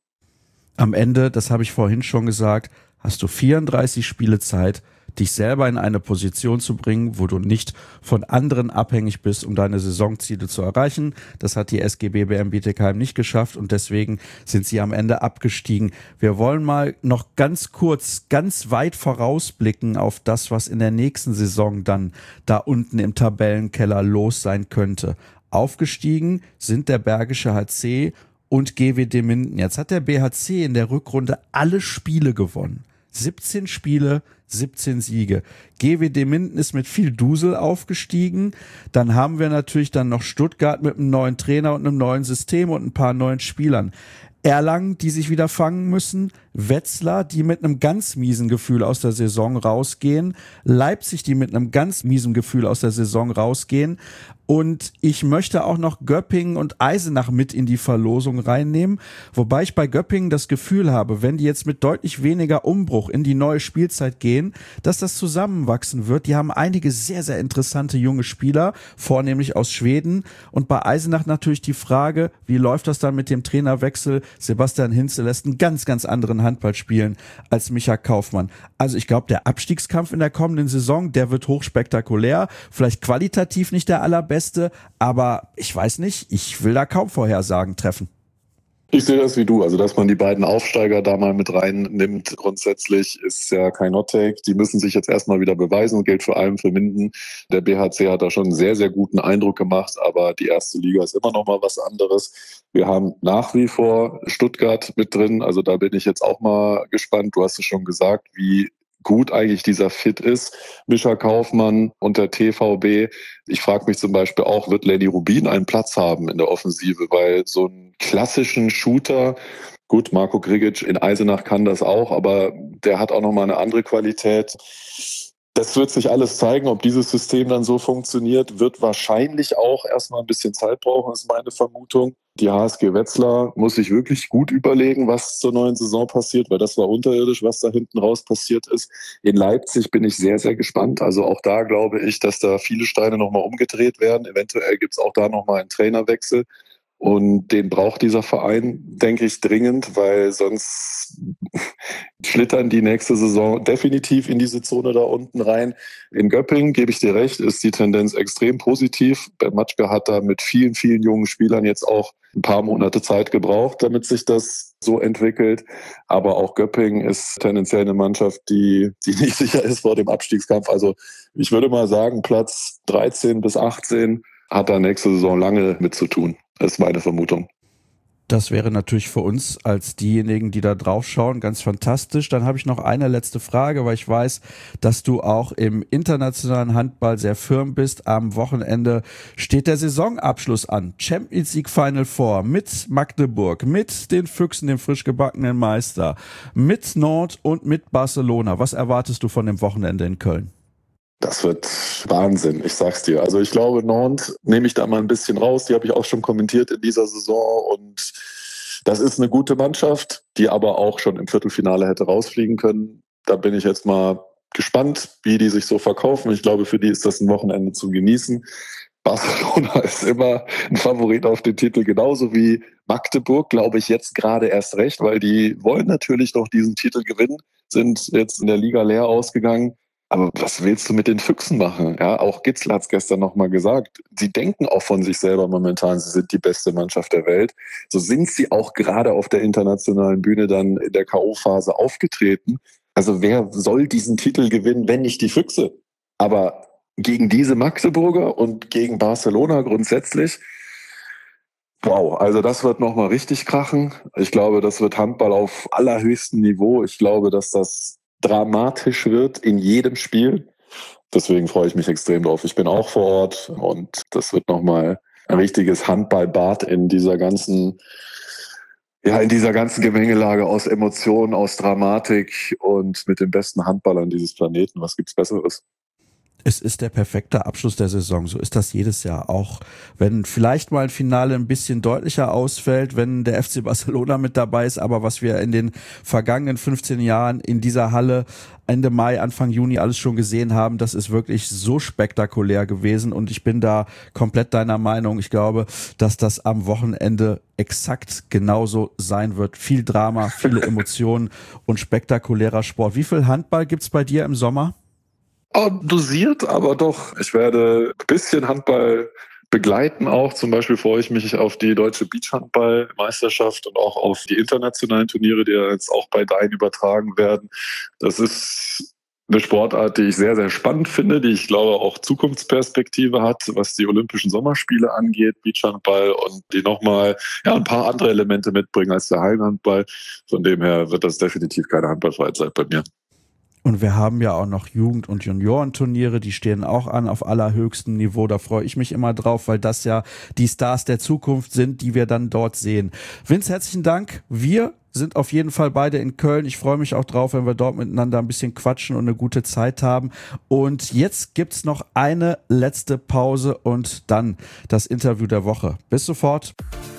Am Ende, das habe ich vorhin schon gesagt, hast du 34 Spiele Zeit, dich selber in eine Position zu bringen, wo du nicht von anderen abhängig bist, um deine Saisonziele zu erreichen. Das hat die SGB BM Bietigheim nicht geschafft und deswegen sind sie am Ende abgestiegen. Wir wollen mal noch ganz kurz, ganz weit vorausblicken auf das, was in der nächsten Saison dann da unten im Tabellenkeller los sein könnte. Aufgestiegen sind der Bergische HC und GWD Minden. Jetzt hat der BHC in der Rückrunde alle Spiele gewonnen. 17 Spiele, 17 Siege. GWD Minden ist mit viel Dusel aufgestiegen. Dann haben wir natürlich dann noch Stuttgart mit einem neuen Trainer und einem neuen System und ein paar neuen Spielern. Erlangen, die sich wieder fangen müssen. Wetzlar, die mit einem ganz miesen Gefühl aus der Saison rausgehen. Leipzig, die mit einem ganz miesen Gefühl aus der Saison rausgehen. Und ich möchte auch noch Göppingen und Eisenach mit in die Verlosung reinnehmen. Wobei ich bei Göppingen das Gefühl habe, wenn die jetzt mit deutlich weniger Umbruch in die neue Spielzeit gehen, dass das zusammenwachsen wird. Die haben einige sehr, sehr interessante junge Spieler, vornehmlich aus Schweden. Und bei Eisenach natürlich die Frage, wie läuft das dann mit dem Trainerwechsel? Sebastian Hinze lässt einen ganz, ganz anderen Handball spielen als Micha Kaufmann. Also ich glaube, der Abstiegskampf in der kommenden Saison, der wird hochspektakulär. Vielleicht qualitativ nicht der allerbeste, aber ich weiß nicht, ich will da kaum Vorhersagen treffen. Ich sehe das wie du. Also, dass man die beiden Aufsteiger da mal mit reinnimmt, grundsätzlich ist ja kein Hot-Take. Die müssen sich jetzt erstmal wieder beweisen und gilt vor allem für Minden. Der BHC hat da schon einen sehr, sehr guten Eindruck gemacht, aber die erste Liga ist immer noch mal was anderes. Wir haben nach wie vor Stuttgart mit drin. Also, da bin ich jetzt auch mal gespannt. Du hast es schon gesagt, wie gut eigentlich dieser Fit ist. Micha Kaufmann und der TVB. Ich frage mich zum Beispiel auch, wird Lenny Rubin einen Platz haben in der Offensive? Weil so einen klassischen Shooter, gut, Marco Grigic in Eisenach kann das auch, aber der hat auch nochmal eine andere Qualität. Das wird sich alles zeigen, ob dieses System dann so funktioniert, wird wahrscheinlich auch erstmal ein bisschen Zeit brauchen, ist meine Vermutung. Die HSG Wetzlar muss sich wirklich gut überlegen, was zur neuen Saison passiert, weil das war unterirdisch, was da hinten raus passiert ist. In Leipzig bin ich sehr, sehr gespannt. Also auch da glaube ich, dass da viele Steine nochmal umgedreht werden. Eventuell gibt es auch da nochmal einen Trainerwechsel. Und den braucht dieser Verein, denke ich, dringend, weil sonst schlittern die nächste Saison definitiv in diese Zone da unten rein. In Göppingen, gebe ich dir recht, ist die Tendenz extrem positiv. Bernd Matschke hat da mit vielen, vielen jungen Spielern jetzt auch ein paar Monate Zeit gebraucht, damit sich das so entwickelt. Aber auch Göppingen ist tendenziell eine Mannschaft, die nicht sicher ist vor dem Abstiegskampf. Also ich würde mal sagen, Platz 13 bis 18 hat da nächste Saison lange mit zu tun. Das ist meine Vermutung. Das wäre natürlich für uns als diejenigen, die da drauf schauen, ganz fantastisch. Dann habe ich noch eine letzte Frage, weil ich weiß, dass du auch im internationalen Handball sehr firm bist. Am Wochenende steht der Saisonabschluss an. Champions League Final Four mit Magdeburg, mit den Füchsen, dem frisch gebackenen Meister, mit Nantes und mit Barcelona. Was erwartest du von dem Wochenende in Köln? Das wird Wahnsinn, ich sag's dir. Also ich glaube, Nantes nehme ich da mal ein bisschen raus. Die habe ich auch schon kommentiert in dieser Saison. Und das ist eine gute Mannschaft, die aber auch schon im Viertelfinale hätte rausfliegen können. Da bin ich jetzt mal gespannt, wie die sich so verkaufen. Ich glaube, für die ist das ein Wochenende zu genießen. Barcelona ist immer ein Favorit auf den Titel, genauso wie Magdeburg, glaube ich, jetzt gerade erst recht, weil die wollen natürlich noch diesen Titel gewinnen. sind jetzt in der Liga leer ausgegangen. Aber was willst du mit den Füchsen machen? Ja, auch Gitzler hat es gestern nochmal gesagt. Sie denken auch von sich selber momentan, sie sind die beste Mannschaft der Welt. So sind sie auch gerade auf der internationalen Bühne dann in der K.O.-Phase aufgetreten. Also wer soll diesen Titel gewinnen, wenn nicht die Füchse? Aber gegen diese Magdeburger und gegen Barcelona grundsätzlich, wow, also das wird nochmal richtig krachen. Ich glaube, das wird Handball auf allerhöchstem Niveau. Ich glaube, dass das dramatisch wird in jedem Spiel. Deswegen freue ich mich extrem drauf. Ich bin auch vor Ort und das wird nochmal ein richtiges Handballbad in dieser ganzen Gemengelage aus Emotionen, aus Dramatik und mit den besten Handballern dieses Planeten. Was gibt's Besseres? Es ist der perfekte Abschluss der Saison. So ist das jedes Jahr. Auch wenn vielleicht mal ein Finale ein bisschen deutlicher ausfällt, wenn der FC Barcelona mit dabei ist. Aber was wir in den vergangenen 15 Jahren in dieser Halle Ende Mai, Anfang Juni alles schon gesehen haben, das ist wirklich so spektakulär gewesen. Und ich bin da komplett deiner Meinung. Ich glaube, dass das am Wochenende exakt genauso sein wird. Viel Drama, viele Emotionen und spektakulärer Sport. Wie viel Handball gibt's bei dir im Sommer? Dosiert, aber doch. Ich werde ein bisschen Handball begleiten auch. Zum Beispiel freue ich mich auf die deutsche Beachhandball-Meisterschaft und auch auf die internationalen Turniere, die ja jetzt auch bei Dein übertragen werden. Das ist eine Sportart, die ich sehr, sehr spannend finde, die ich glaube auch Zukunftsperspektive hat, was die Olympischen Sommerspiele angeht, Beachhandball, und die nochmal ein paar andere Elemente mitbringen als der Hallenhandball. Von dem her wird das definitiv keine Handballfreizeit bei mir. Und wir haben ja auch noch Jugend- und Juniorenturniere, die stehen auch an auf allerhöchstem Niveau. Da freue ich mich immer drauf, weil das ja die Stars der Zukunft sind, die wir dann dort sehen. Vince, herzlichen Dank. Wir sind auf jeden Fall beide in Köln. Ich freue mich auch drauf, wenn wir dort miteinander ein bisschen quatschen und eine gute Zeit haben. Und jetzt gibt's noch eine letzte Pause und dann das Interview der Woche. Bis sofort.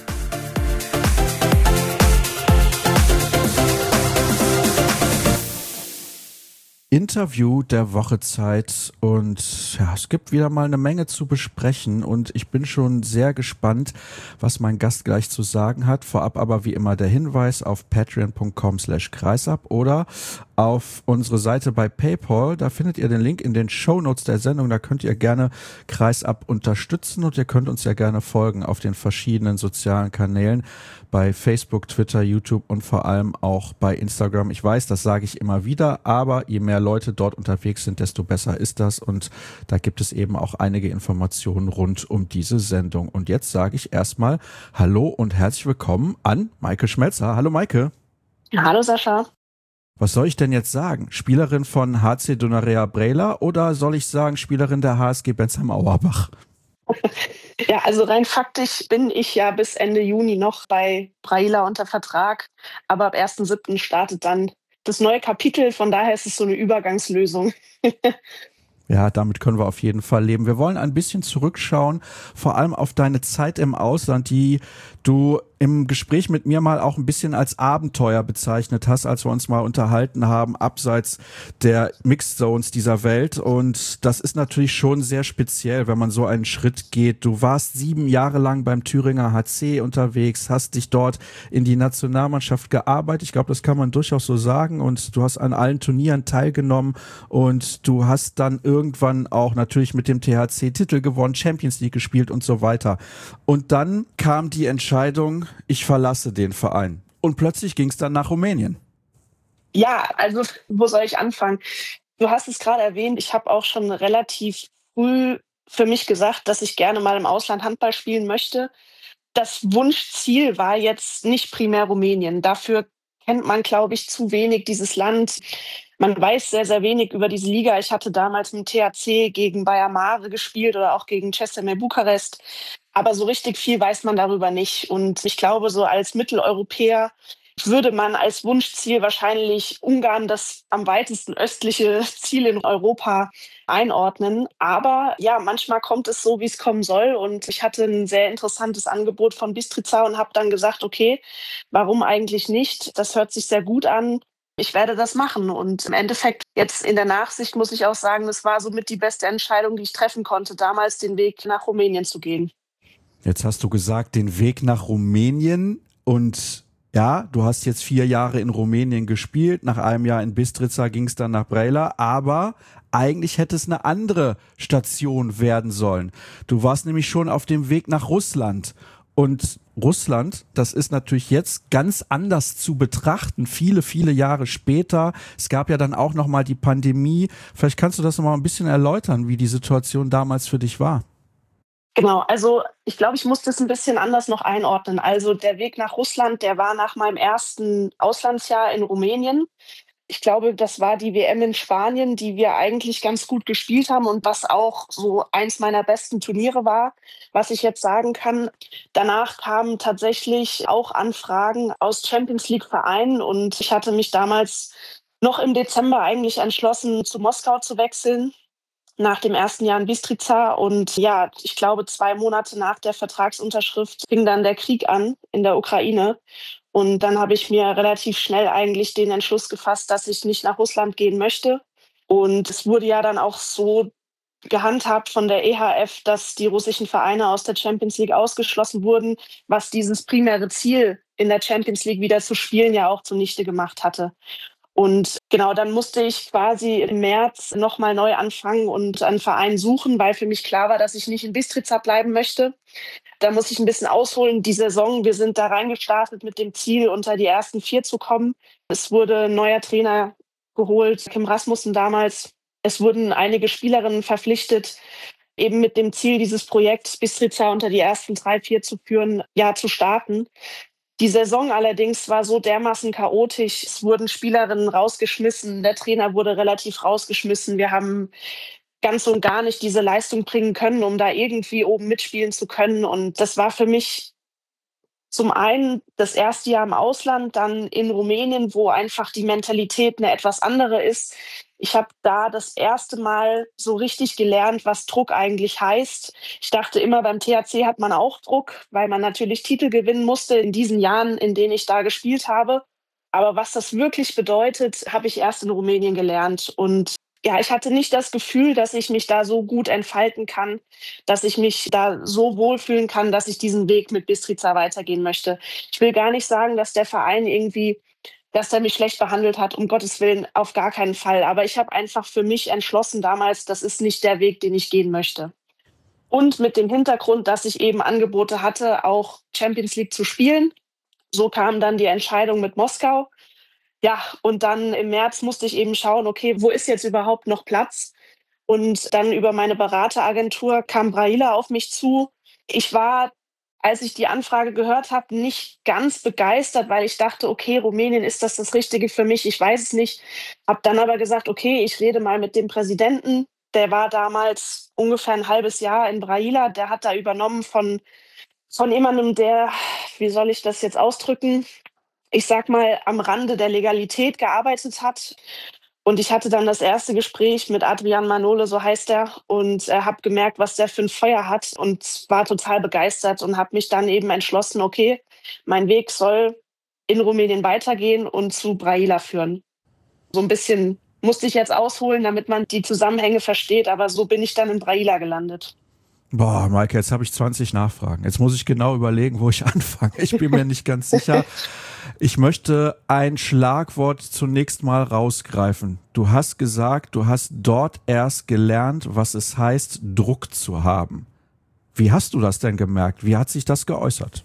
Interview der Woche Zeit und ja, es gibt wieder mal eine Menge zu besprechen und ich bin schon sehr gespannt, was mein Gast gleich zu sagen hat. Vorab aber wie immer der Hinweis auf patreon.com/kreisab oder auf unsere Seite bei PayPal. Da findet ihr den Link in den Shownotes der Sendung. Da könnt ihr gerne Kreisab unterstützen und ihr könnt uns ja gerne folgen auf den verschiedenen sozialen Kanälen bei Facebook, Twitter, YouTube und vor allem auch bei Instagram. Ich weiß, das sage ich immer wieder, aber je mehr Leute dort unterwegs sind, desto besser ist das und da gibt es eben auch einige Informationen rund um diese Sendung. Und jetzt sage ich erstmal Hallo und herzlich willkommen an Maike Schmelzer. Hallo Maike. Hallo Sascha. Was soll ich denn jetzt sagen? Spielerin von HC Donarea Brela oder soll ich sagen Spielerin der HSG Bensheim Auerbach? Ja, also rein faktisch bin ich ja bis Ende Juni noch bei Braila unter Vertrag, aber ab 1.7. startet dann das neue Kapitel, von daher ist es so eine Übergangslösung. Ja, damit können wir auf jeden Fall leben. Wir wollen ein bisschen zurückschauen, vor allem auf deine Zeit im Ausland, die du im Gespräch mit mir mal auch ein bisschen als Abenteuer bezeichnet hast, als wir uns mal unterhalten haben, abseits der Mixed Zones dieser Welt. Und das ist natürlich schon sehr speziell, wenn man so einen Schritt geht. Du warst 7 Jahre lang beim Thüringer HC unterwegs, hast dich dort in die Nationalmannschaft gearbeitet. Ich glaube, das kann man durchaus so sagen. Und du hast an allen Turnieren teilgenommen und du hast dann irgendwann auch natürlich mit dem THC Titel gewonnen, Champions League gespielt und so weiter. Und dann kam die Entscheidung, ich verlasse den Verein. Und plötzlich ging es dann nach Rumänien. Ja, also wo soll ich anfangen? Du hast es gerade erwähnt, ich habe auch schon relativ früh für mich gesagt, dass ich gerne mal im Ausland Handball spielen möchte. Das Wunschziel war jetzt nicht primär Rumänien. Dafür kennt man, glaube ich, zu wenig dieses Land. Man weiß sehr, sehr wenig über diese Liga. Ich hatte damals mit dem THC gegen Bayer Mare gespielt oder auch gegen CSKA Bukarest. Aber so richtig viel weiß man darüber nicht. Und ich glaube, so als Mitteleuropäer würde man als Wunschziel wahrscheinlich Ungarn, das am weitesten östliche Ziel in Europa, einordnen. Aber ja, manchmal kommt es so, wie es kommen soll. Und ich hatte ein sehr interessantes Angebot von Bistrica und habe dann gesagt, okay, warum eigentlich nicht? Das hört sich sehr gut an. Ich werde das machen. Und im Endeffekt, jetzt in der Nachsicht muss ich auch sagen, es war somit die beste Entscheidung, die ich treffen konnte, damals den Weg nach Rumänien zu gehen. Jetzt hast du gesagt, den Weg nach Rumänien und Ja, du hast jetzt 4 Jahre in Rumänien gespielt, nach einem Jahr in Bistrița ging es dann nach Brăila, aber eigentlich hätte es eine andere Station werden sollen. Du warst nämlich schon auf dem Weg nach Russland. Und Russland, das ist natürlich jetzt ganz anders zu betrachten, viele, viele Jahre später. Es gab ja dann auch nochmal die Pandemie. Vielleicht kannst du das nochmal ein bisschen erläutern, wie die Situation damals für dich war. Genau, also ich glaube, ich muss das ein bisschen anders noch einordnen. Also der Weg nach Russland, der war nach meinem ersten Auslandsjahr in Rumänien. Ich glaube, das war die WM in Spanien, die wir eigentlich ganz gut gespielt haben und was auch so eins meiner besten Turniere war, was ich jetzt sagen kann. Danach kamen tatsächlich auch Anfragen aus Champions League Vereinen und ich hatte mich damals noch im Dezember eigentlich entschlossen, zu Moskau zu wechseln, nach dem ersten Jahr in Bistrița. Und ja, ich glaube, 2 Monate nach der Vertragsunterschrift fing dann der Krieg an in der Ukraine. Und dann habe ich mir relativ schnell eigentlich den Entschluss gefasst, dass ich nicht nach Russland gehen möchte. Und es wurde ja dann auch so gehandhabt von der EHF, dass die russischen Vereine aus der Champions League ausgeschlossen wurden, was dieses primäre Ziel, in der Champions League wieder zu spielen, ja auch zunichte gemacht hatte. Und genau, dann musste ich quasi im März nochmal neu anfangen und einen Verein suchen, weil für mich klar war, dass ich nicht in Bistrița bleiben möchte. Da muss ich ein bisschen ausholen. Die Saison, wir sind da reingestartet mit dem Ziel, unter die ersten 4 zu kommen. Es wurde ein neuer Trainer geholt, Kim Rasmussen damals. Es wurden einige Spielerinnen verpflichtet, eben mit dem Ziel, dieses Projekt Bistrița unter die ersten 3, 4 zu führen, ja, zu starten. Die Saison allerdings war so dermaßen chaotisch. Es wurden Spielerinnen rausgeschmissen. Der Trainer wurde relativ rausgeschmissen. Wir haben ganz und gar nicht diese Leistung bringen können, um da irgendwie oben mitspielen zu können. Und das war für mich zum einen das erste Jahr im Ausland, dann in Rumänien, wo einfach die Mentalität eine etwas andere ist. Ich habe da das erste Mal so richtig gelernt, was Druck eigentlich heißt. Ich dachte immer, beim THC hat man auch Druck, weil man natürlich Titel gewinnen musste in diesen Jahren, in denen ich da gespielt habe. Aber was das wirklich bedeutet, habe ich erst in Rumänien gelernt. Und ja, ich hatte nicht das Gefühl, dass ich mich da so gut entfalten kann, dass ich mich da so wohlfühlen kann, dass ich diesen Weg mit Bistrița weitergehen möchte. Ich will gar nicht sagen, dass der Verein irgendwie, dass er mich schlecht behandelt hat, um Gottes Willen, auf gar keinen Fall. Aber ich habe einfach für mich entschlossen damals, das ist nicht der Weg, den ich gehen möchte. Und mit dem Hintergrund, dass ich eben Angebote hatte, auch Champions League zu spielen. So kam dann die Entscheidung mit Moskau. Ja, und dann im März musste ich eben schauen, okay, wo ist jetzt überhaupt noch Platz? Und dann über meine Berateragentur kam Brăila auf mich zu. Ich war, als ich die Anfrage gehört habe, nicht ganz begeistert, weil ich dachte, okay, Rumänien, ist das Richtige für mich? Ich weiß es nicht. Habe dann aber gesagt, okay, ich rede mal mit dem Präsidenten. Der war damals ungefähr ein halbes Jahr in Brăila. Der hat da übernommen von jemandem, der, wie soll ich das jetzt ausdrücken, ich sag mal, am Rande der Legalität gearbeitet hat. Und ich hatte dann das erste Gespräch mit Adrian Manole, so heißt er, und habe gemerkt, was der für ein Feuer hat und war total begeistert und habe mich dann eben entschlossen, okay, mein Weg soll in Rumänien weitergehen und zu Brăila führen. So ein bisschen musste ich jetzt ausholen, damit man die Zusammenhänge versteht, aber so bin ich dann in Brăila gelandet. Boah, Maike, jetzt habe ich 20 Nachfragen. Jetzt muss ich genau überlegen, wo ich anfange. Ich bin mir nicht ganz sicher. Ich möchte ein Schlagwort zunächst mal rausgreifen. Du hast gesagt, du hast dort erst gelernt, was es heißt, Druck zu haben. Wie hast du das denn gemerkt? Wie hat sich das geäußert?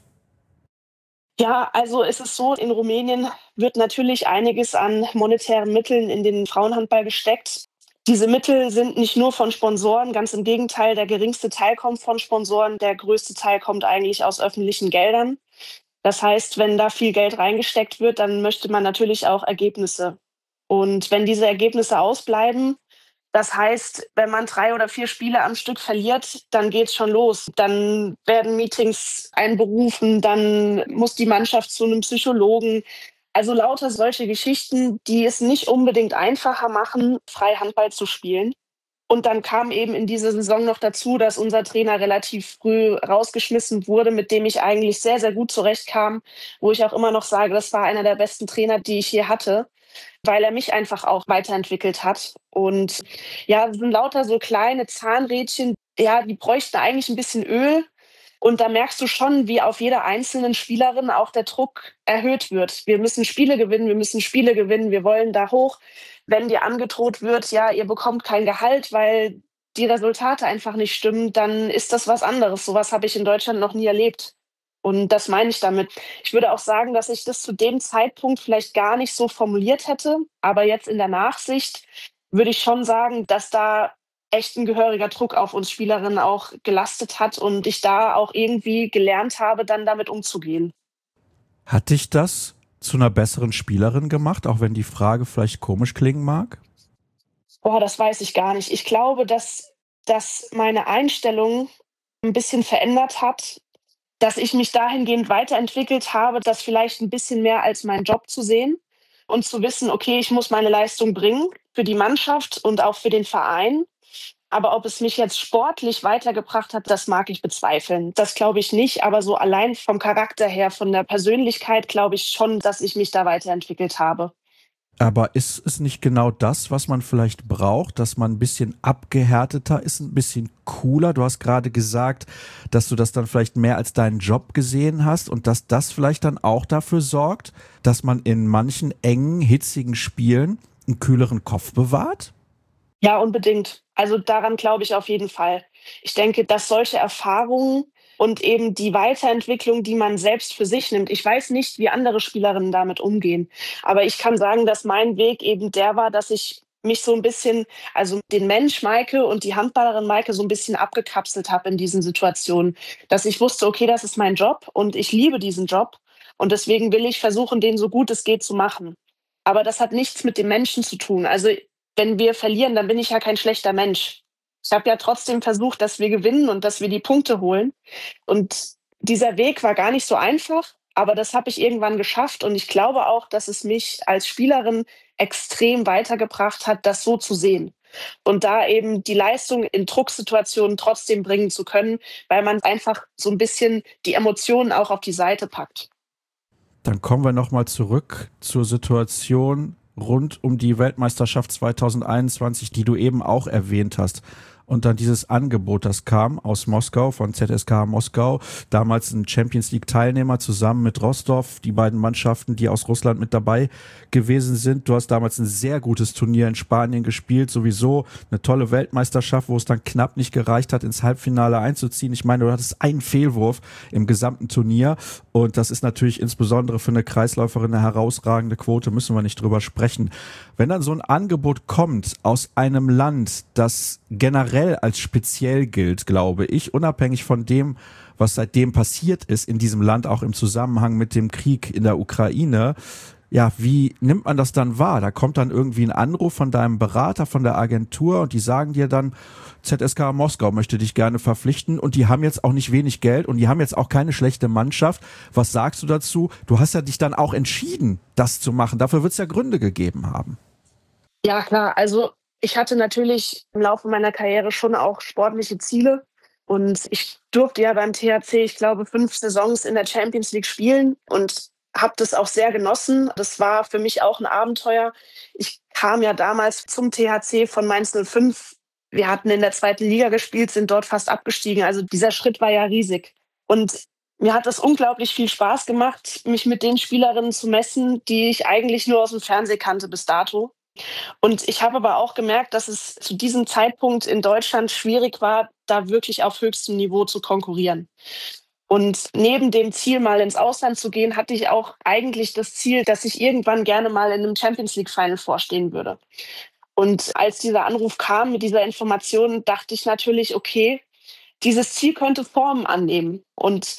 Ja, also es ist so, in Rumänien wird natürlich einiges an monetären Mitteln in den Frauenhandball gesteckt. Diese Mittel sind nicht nur von Sponsoren, ganz im Gegenteil, der geringste Teil kommt von Sponsoren, der größte Teil kommt eigentlich aus öffentlichen Geldern. Das heißt, wenn da viel Geld reingesteckt wird, dann möchte man natürlich auch Ergebnisse. Und wenn diese Ergebnisse ausbleiben, das heißt, wenn man 3 oder 4 Spiele am Stück verliert, dann geht's schon los. Dann werden Meetings einberufen, dann muss die Mannschaft zu einem Psychologen. Also lauter solche Geschichten, die es nicht unbedingt einfacher machen, frei Handball zu spielen. Und dann kam eben in dieser Saison noch dazu, dass unser Trainer relativ früh rausgeschmissen wurde, mit dem ich eigentlich sehr, sehr gut zurechtkam, wo ich auch immer noch sage, das war einer der besten Trainer, die ich je hatte, weil er mich einfach auch weiterentwickelt hat. Und ja, es sind lauter so kleine Zahnrädchen, ja, die bräuchten eigentlich ein bisschen Öl, Und da merkst du schon, wie auf jeder einzelnen Spielerin auch der Druck erhöht wird. Wir müssen Spiele gewinnen, wir wollen da hoch. Wenn dir angedroht wird, ja, ihr bekommt kein Gehalt, weil die Resultate einfach nicht stimmen, dann ist das was anderes. Sowas habe ich in Deutschland noch nie erlebt. Und das meine ich damit. Ich würde auch sagen, dass ich das zu dem Zeitpunkt vielleicht gar nicht so formuliert hätte. Aber jetzt in der Nachsicht würde ich schon sagen, dass da echt ein gehöriger Druck auf uns Spielerinnen auch gelastet hat und ich da auch irgendwie gelernt habe, dann damit umzugehen. Hat dich das zu einer besseren Spielerin gemacht, auch wenn die Frage vielleicht komisch klingen mag? Boah, das weiß ich gar nicht. Ich glaube, dass meine Einstellung ein bisschen verändert hat, dass ich mich dahingehend weiterentwickelt habe, das vielleicht ein bisschen mehr als meinen Job zu sehen und zu wissen, okay, ich muss meine Leistung bringen für die Mannschaft und auch für den Verein. Aber ob es mich jetzt sportlich weitergebracht hat, das mag ich bezweifeln. Das glaube ich nicht, aber so allein vom Charakter her, von der Persönlichkeit glaube ich schon, dass ich mich da weiterentwickelt habe. Aber ist es nicht genau das, was man vielleicht braucht, dass man ein bisschen abgehärteter ist, ein bisschen cooler? Du hast gerade gesagt, dass du das dann vielleicht mehr als deinen Job gesehen hast und dass das vielleicht dann auch dafür sorgt, dass man in manchen engen, hitzigen Spielen einen kühleren Kopf bewahrt? Ja, unbedingt. Also daran glaube ich auf jeden Fall. Ich denke, dass solche Erfahrungen und eben die Weiterentwicklung, die man selbst für sich nimmt. Ich weiß nicht, wie andere Spielerinnen damit umgehen, aber ich kann sagen, dass mein Weg eben der war, dass ich mich so ein bisschen, also den Mensch Maike und die Handballerin Maike so ein bisschen abgekapselt habe in diesen Situationen, dass ich wusste, okay, das ist mein Job und ich liebe diesen Job und deswegen will ich versuchen, den so gut es geht zu machen. Aber das hat nichts mit dem Menschen zu tun. Also wenn wir verlieren, dann bin ich ja kein schlechter Mensch. Ich habe ja trotzdem versucht, dass wir gewinnen und dass wir die Punkte holen. Und dieser Weg war gar nicht so einfach, aber das habe ich irgendwann geschafft. Und ich glaube auch, dass es mich als Spielerin extrem weitergebracht hat, das so zu sehen. Und da eben die Leistung in Drucksituationen trotzdem bringen zu können, weil man einfach so ein bisschen die Emotionen auch auf die Seite packt. Dann kommen wir nochmal zurück zur Situation rund um die Weltmeisterschaft 2021, die du eben auch erwähnt hast. Und dann dieses Angebot, das kam aus Moskau, von ZSKA Moskau, damals ein Champions-League-Teilnehmer zusammen mit Rostov, die beiden Mannschaften, die aus Russland mit dabei gewesen sind. Du hast damals ein sehr gutes Turnier in Spanien gespielt, sowieso eine tolle Weltmeisterschaft, wo es dann knapp nicht gereicht hat, ins Halbfinale einzuziehen. Ich meine, du hattest einen Fehlwurf im gesamten Turnier und das ist natürlich insbesondere für eine Kreisläuferin eine herausragende Quote, müssen wir nicht drüber sprechen. Wenn dann so ein Angebot kommt aus einem Land, das generell als speziell gilt, glaube ich, unabhängig von dem, was seitdem passiert ist in diesem Land, auch im Zusammenhang mit dem Krieg in der Ukraine, ja, wie nimmt man das dann wahr? Da kommt dann irgendwie ein Anruf von deinem Berater, von der Agentur und die sagen dir dann, ZSKA Moskau möchte dich gerne verpflichten und die haben jetzt auch nicht wenig Geld und die haben jetzt auch keine schlechte Mannschaft. Was sagst du dazu? Du hast ja dich dann auch entschieden, das zu machen. Dafür wird es ja Gründe gegeben haben. Ja, klar. Also ich hatte natürlich im Laufe meiner Karriere schon auch sportliche Ziele. Und ich durfte ja beim THC, ich glaube, 5 Saisons in der Champions League spielen und habe das auch sehr genossen. Das war für mich auch ein Abenteuer. Ich kam ja damals zum THC von Mainz 05. Wir hatten in der 2. Liga gespielt, sind dort fast abgestiegen. Also dieser Schritt war ja riesig. Und mir hat es unglaublich viel Spaß gemacht, mich mit den Spielerinnen zu messen, die ich eigentlich nur aus dem Fernsehen kannte bis dato. Und ich habe aber auch gemerkt, dass es zu diesem Zeitpunkt in Deutschland schwierig war, da wirklich auf höchstem Niveau zu konkurrieren. Und neben dem Ziel, mal ins Ausland zu gehen, hatte ich auch eigentlich das Ziel, dass ich irgendwann gerne mal in einem Champions League Final vorstehen würde. Und als dieser Anruf kam mit dieser Information, dachte ich natürlich, okay, dieses Ziel könnte Formen annehmen. Und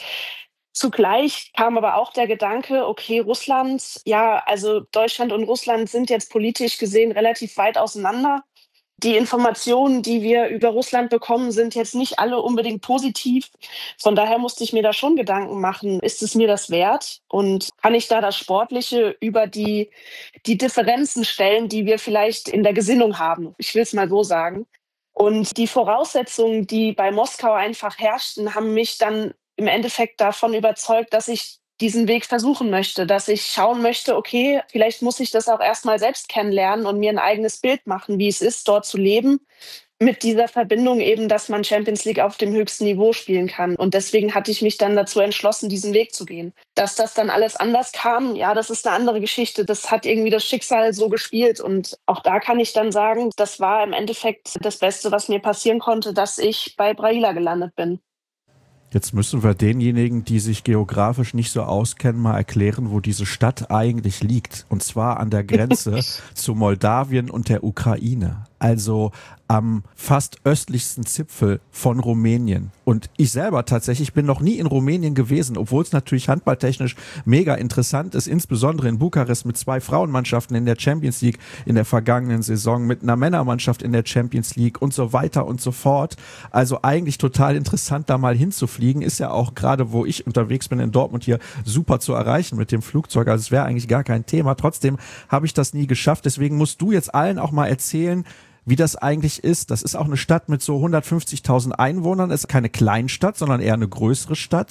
zugleich kam aber auch der Gedanke, okay, Russland, ja, also Deutschland und Russland sind jetzt politisch gesehen relativ weit auseinander. Die Informationen, die wir über Russland bekommen, sind jetzt nicht alle unbedingt positiv. Von daher musste ich mir da schon Gedanken machen, ist es mir das wert? Und kann ich da das Sportliche über die Differenzen stellen, die wir vielleicht in der Gesinnung haben? Ich will es mal so sagen. Und die Voraussetzungen, die bei Moskau einfach herrschten, haben mich dann im Endeffekt davon überzeugt, dass ich diesen Weg versuchen möchte, dass ich schauen möchte, okay, vielleicht muss ich das auch erstmal selbst kennenlernen und mir ein eigenes Bild machen, wie es ist, dort zu leben. mit dieser Verbindung eben, dass man Champions League auf dem höchsten Niveau spielen kann. Und deswegen hatte ich mich dann dazu entschlossen, diesen Weg zu gehen. Dass das dann alles anders kam, ja, das ist eine andere Geschichte. Das hat irgendwie das Schicksal so gespielt. Und auch da kann ich dann sagen, das war im Endeffekt das Beste, was mir passieren konnte, dass ich bei Brăila gelandet bin. Jetzt müssen wir denjenigen, die sich geografisch nicht so auskennen, mal erklären, wo diese Stadt eigentlich liegt. Und zwar an der Grenze zu Moldawien und der Ukraine. Also am fast östlichsten Zipfel von Rumänien. Und ich selber tatsächlich bin noch nie in Rumänien gewesen, obwohl es natürlich handballtechnisch mega interessant ist, insbesondere in Bukarest mit 2 Frauenmannschaften in der Champions League in der vergangenen Saison, mit einer Männermannschaft in der Champions League und so weiter und so fort. Also eigentlich total interessant, da mal hinzufliegen. Ist ja auch gerade, wo ich unterwegs bin in Dortmund hier, super zu erreichen mit dem Flugzeug. Also es wäre eigentlich gar kein Thema. Trotzdem habe ich das nie geschafft. Deswegen musst du jetzt allen auch mal erzählen, wie das eigentlich ist. Das ist auch eine Stadt mit so 150.000 Einwohnern. Es ist keine Kleinstadt, sondern eher eine größere Stadt.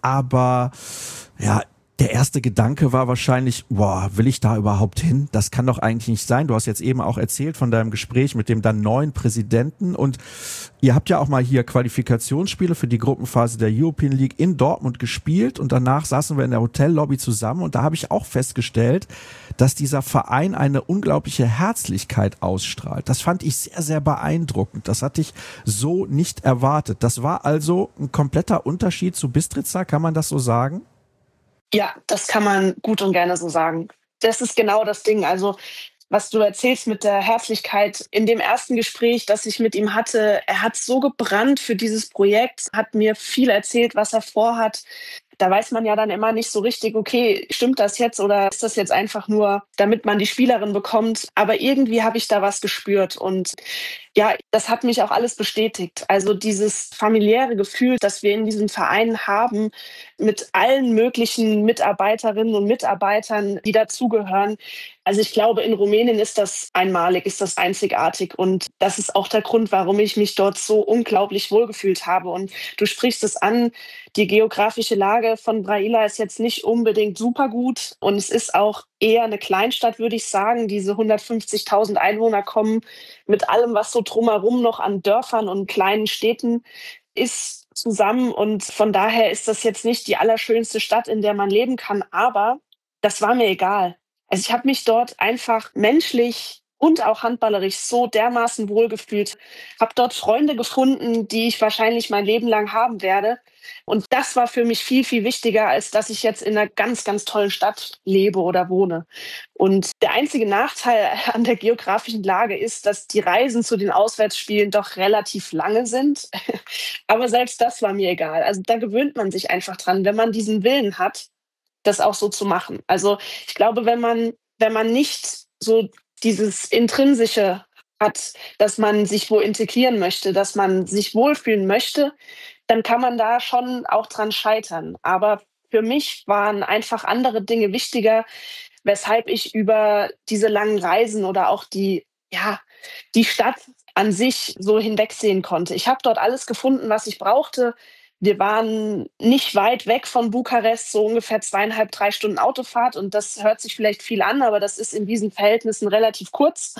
Aber ja, der erste Gedanke war wahrscheinlich, will ich da überhaupt hin? Das kann doch eigentlich nicht sein. Du hast jetzt eben auch erzählt von deinem Gespräch mit dem dann neuen Präsidenten und ihr habt ja auch mal hier Qualifikationsspiele für die Gruppenphase der European League in Dortmund gespielt und danach saßen wir in der Hotellobby zusammen und da habe ich auch festgestellt, dass dieser Verein eine unglaubliche Herzlichkeit ausstrahlt. Das fand ich sehr, sehr beeindruckend. Das hatte ich so nicht erwartet. Das war also ein kompletter Unterschied zu Bistrica, kann man das so sagen? Ja, das kann man gut und gerne so sagen. Das ist genau das Ding. Also, was du erzählst mit der Herzlichkeit in dem ersten Gespräch, das ich mit ihm hatte, er hat so gebrannt für dieses Projekt, hat mir viel erzählt, was er vorhat. Da weiß man ja dann immer nicht so richtig, okay, stimmt das jetzt oder ist das jetzt einfach nur, damit man die Spielerin bekommt? Aber irgendwie habe ich da was gespürt und ja, das hat mich auch alles bestätigt. Also dieses familiäre Gefühl, das wir in diesem Verein haben, mit allen möglichen Mitarbeiterinnen und Mitarbeitern, die dazugehören. Also ich glaube, in Rumänien ist das einmalig, ist das einzigartig. Und das ist auch der Grund, warum ich mich dort so unglaublich wohlgefühlt habe. Und du sprichst es an, die geografische Lage von Brăila ist jetzt nicht unbedingt super gut. Und es ist auch eher eine Kleinstadt, würde ich sagen. Diese 150.000 Einwohner kommen mit allem, was so drumherum noch an Dörfern und kleinen Städten ist, zusammen. Und von daher ist das jetzt nicht die allerschönste Stadt, in der man leben kann. Aber das war mir egal. Also ich habe mich dort einfach menschlich und auch handballerisch so dermaßen wohlgefühlt. Habe dort Freunde gefunden, die ich wahrscheinlich mein Leben lang haben werde. Und das war für mich viel, viel wichtiger, als dass ich jetzt in einer ganz, ganz tollen Stadt lebe oder wohne. Und der einzige Nachteil an der geografischen Lage ist, dass die Reisen zu den Auswärtsspielen doch relativ lange sind. Aber selbst das war mir egal. Also da gewöhnt man sich einfach dran, wenn man diesen Willen hat, das auch so zu machen. Also ich glaube, wenn man nicht so dieses Intrinsische hat, dass man sich wo integrieren möchte, dass man sich wohlfühlen möchte, dann kann man da schon auch dran scheitern. Aber für mich waren einfach andere Dinge wichtiger, weshalb ich über diese langen Reisen oder auch die Stadt an sich so hinwegsehen konnte. Ich habe dort alles gefunden, was ich brauchte. Wir waren nicht weit weg von Bukarest, so ungefähr 2,5, 3 Stunden Autofahrt. Und das hört sich vielleicht viel an, aber das ist in diesen Verhältnissen relativ kurz.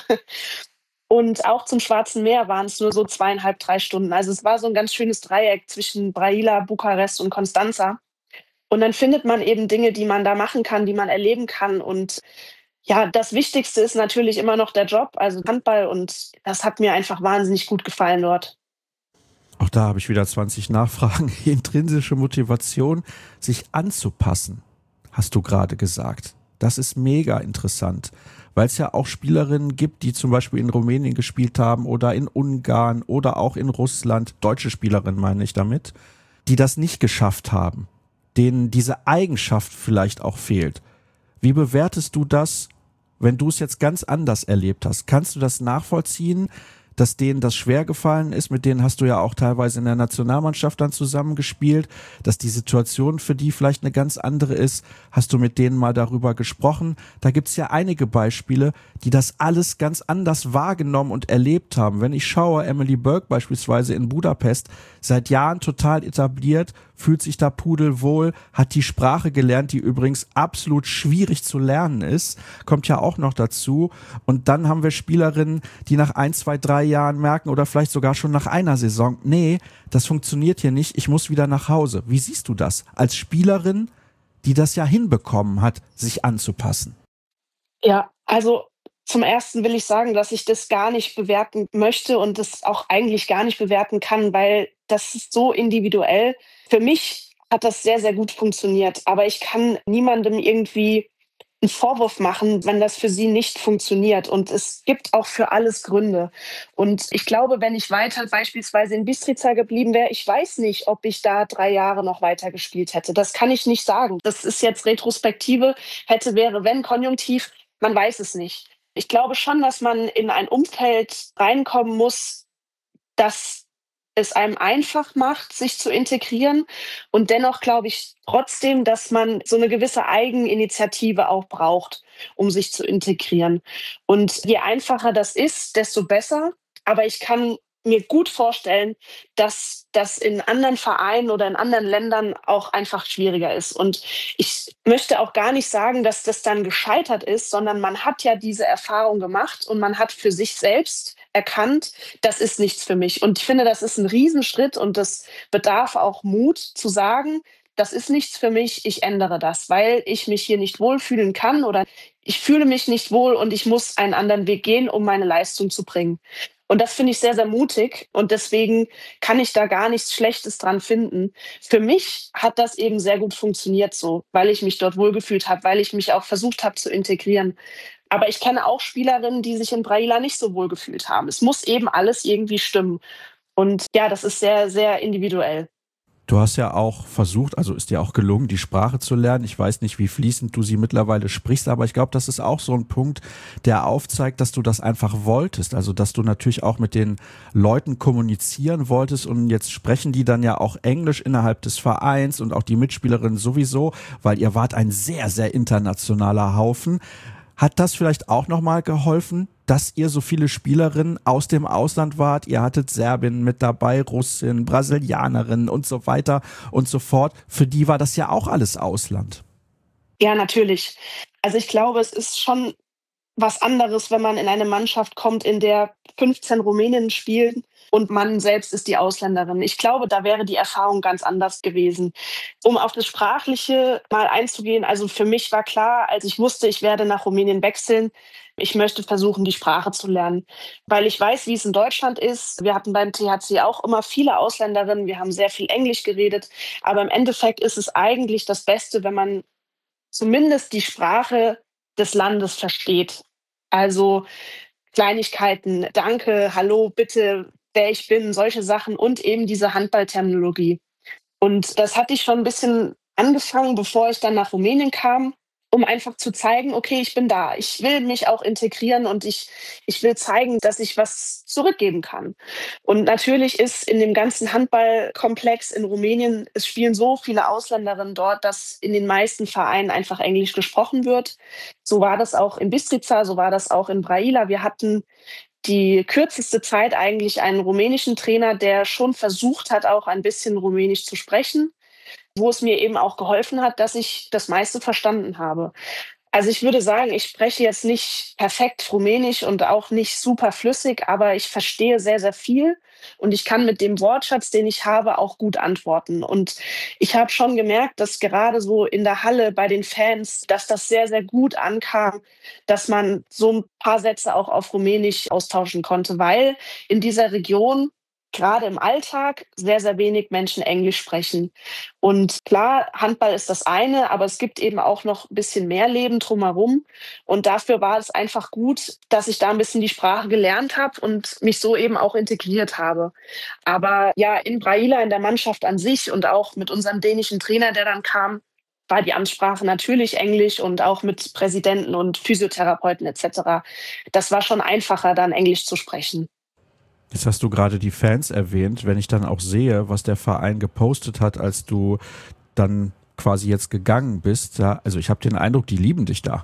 Und auch zum Schwarzen Meer waren es nur so 2,5, 3 Stunden. Also es war so ein ganz schönes Dreieck zwischen Brăila, Bukarest und Constanța. Und dann findet man eben Dinge, die man da machen kann, die man erleben kann. Und ja, das Wichtigste ist natürlich immer noch der Job, also Handball. Und das hat mir einfach wahnsinnig gut gefallen dort. Auch da habe ich wieder 20 Nachfragen. Die intrinsische Motivation, sich anzupassen, hast du gerade gesagt. Das ist mega interessant, weil es ja auch Spielerinnen gibt, die zum Beispiel in Rumänien gespielt haben oder in Ungarn oder auch in Russland, deutsche Spielerinnen meine ich damit, die das nicht geschafft haben, denen diese Eigenschaft vielleicht auch fehlt. Wie bewertest du das, wenn du es jetzt ganz anders erlebt hast? Kannst du das nachvollziehen, dass denen das schwer gefallen ist? Mit denen hast du ja auch teilweise in der Nationalmannschaft dann zusammengespielt, dass die Situation für die vielleicht eine ganz andere ist. Hast du mit denen mal darüber gesprochen? Da gibt's ja einige Beispiele, die das alles ganz anders wahrgenommen und erlebt haben. Wenn ich schaue, Emily Burke beispielsweise in Budapest, seit Jahren total etabliert, fühlt sich da pudelwohl, hat die Sprache gelernt, die übrigens absolut schwierig zu lernen ist, kommt ja auch noch dazu. Und dann haben wir Spielerinnen, die nach 1, 2, 3 Jahren merken oder vielleicht sogar schon nach einer Saison, nee, das funktioniert hier nicht, ich muss wieder nach Hause. Wie siehst du das als Spielerin, die das ja hinbekommen hat, sich anzupassen? Ja, also zum Ersten will ich sagen, dass ich das gar nicht bewerten möchte und das auch eigentlich gar nicht bewerten kann, weil das ist so individuell. Für mich hat das sehr, sehr gut funktioniert, aber ich kann niemandem irgendwie einen Vorwurf machen, wenn das für sie nicht funktioniert. Und es gibt auch für alles Gründe. Und ich glaube, wenn ich weiter beispielsweise in Bistrica geblieben wäre, ich weiß nicht, ob ich da 3 Jahre noch weiter gespielt hätte. Das kann ich nicht sagen. Das ist jetzt Retrospektive, hätte, wäre, wenn, Konjunktiv. Man weiß es nicht. Ich glaube schon, dass man in ein Umfeld reinkommen muss, das es einem einfach macht, sich zu integrieren. Und dennoch glaube ich trotzdem, dass man so eine gewisse Eigeninitiative auch braucht, um sich zu integrieren. Und je einfacher das ist, desto besser. Aber ich kann mir gut vorstellen, dass das in anderen Vereinen oder in anderen Ländern auch einfach schwieriger ist. Und ich möchte auch gar nicht sagen, dass das dann gescheitert ist, sondern man hat ja diese Erfahrung gemacht und man hat für sich selbst erkannt, das ist nichts für mich. Und ich finde, das ist ein Riesenschritt und das bedarf auch Mut zu sagen, das ist nichts für mich, ich ändere das, weil ich mich hier nicht wohlfühlen kann oder ich fühle mich nicht wohl und ich muss einen anderen Weg gehen, um meine Leistung zu bringen. Und das finde ich sehr, sehr mutig und deswegen kann ich da gar nichts Schlechtes dran finden. Für mich hat das eben sehr gut funktioniert so, weil ich mich dort wohlgefühlt habe, weil ich mich auch versucht habe zu integrieren. Aber ich kenne auch Spielerinnen, die sich in Brăila nicht so wohl gefühlt haben. Es muss eben alles irgendwie stimmen. Und ja, das ist sehr, sehr individuell. Du hast ja auch versucht, also ist dir auch gelungen, die Sprache zu lernen. Ich weiß nicht, wie fließend du sie mittlerweile sprichst, aber ich glaube, das ist auch so ein Punkt, der aufzeigt, dass du das einfach wolltest. Also, dass du natürlich auch mit den Leuten kommunizieren wolltest und jetzt sprechen die dann ja auch Englisch innerhalb des Vereins und auch die Mitspielerinnen sowieso, weil ihr wart ein sehr, sehr internationaler Haufen. Hat das vielleicht auch nochmal geholfen, dass ihr so viele Spielerinnen aus dem Ausland wart? Ihr hattet Serbien mit dabei, Russin, Brasilianerinnen und so weiter und so fort. Für die war das ja auch alles Ausland. Ja, natürlich. Also ich glaube, es ist schon was anderes, wenn man in eine Mannschaft kommt, in der 15 Rumäninnen spielen und man selbst ist die Ausländerin. Ich glaube, da wäre die Erfahrung ganz anders gewesen. Um auf das Sprachliche mal einzugehen, also für mich war klar, als ich wusste, ich werde nach Rumänien wechseln, ich möchte versuchen, die Sprache zu lernen, weil ich weiß, wie es in Deutschland ist. Wir hatten beim THC auch immer viele Ausländerinnen, wir haben sehr viel Englisch geredet, aber im Endeffekt ist es eigentlich das Beste, wenn man zumindest die Sprache des Landes versteht. Also Kleinigkeiten, danke, hallo, bitte, wer ich bin, solche Sachen und eben diese Handballterminologie. Und das hatte ich schon ein bisschen angefangen, bevor ich dann nach Rumänien kam, um einfach zu zeigen, okay, ich bin da. Ich will mich auch integrieren und ich will zeigen, dass ich was zurückgeben kann. Und natürlich ist in dem ganzen Handballkomplex in Rumänien, es spielen so viele Ausländerinnen dort, dass in den meisten Vereinen einfach Englisch gesprochen wird. So war das auch in Bistrica, so war das auch in Brăila. Wir hatten die kürzeste Zeit eigentlich einen rumänischen Trainer, der schon versucht hat, auch ein bisschen Rumänisch zu sprechen, wo es mir eben auch geholfen hat, dass ich das meiste verstanden habe. Also ich würde sagen, ich spreche jetzt nicht perfekt Rumänisch und auch nicht super flüssig, aber ich verstehe sehr, sehr viel und ich kann mit dem Wortschatz, den ich habe, auch gut antworten. Und ich habe schon gemerkt, dass gerade so in der Halle bei den Fans, dass das sehr, sehr gut ankam, dass man so ein paar Sätze auch auf Rumänisch austauschen konnte, weil in dieser Region gerade im Alltag sehr, sehr wenig Menschen Englisch sprechen. Und klar, Handball ist das eine, aber es gibt eben auch noch ein bisschen mehr Leben drumherum. Und dafür war es einfach gut, dass ich da ein bisschen die Sprache gelernt habe und mich so eben auch integriert habe. Aber ja, in Brăila, in der Mannschaft an sich und auch mit unserem dänischen Trainer, der dann kam, war die Amtssprache natürlich Englisch und auch mit Präsidenten und Physiotherapeuten etc. Das war schon einfacher, dann Englisch zu sprechen. Jetzt hast du gerade die Fans erwähnt. Wenn ich dann auch sehe, was der Verein gepostet hat, als du dann quasi jetzt gegangen bist, ja, also ich habe den Eindruck, die lieben dich da.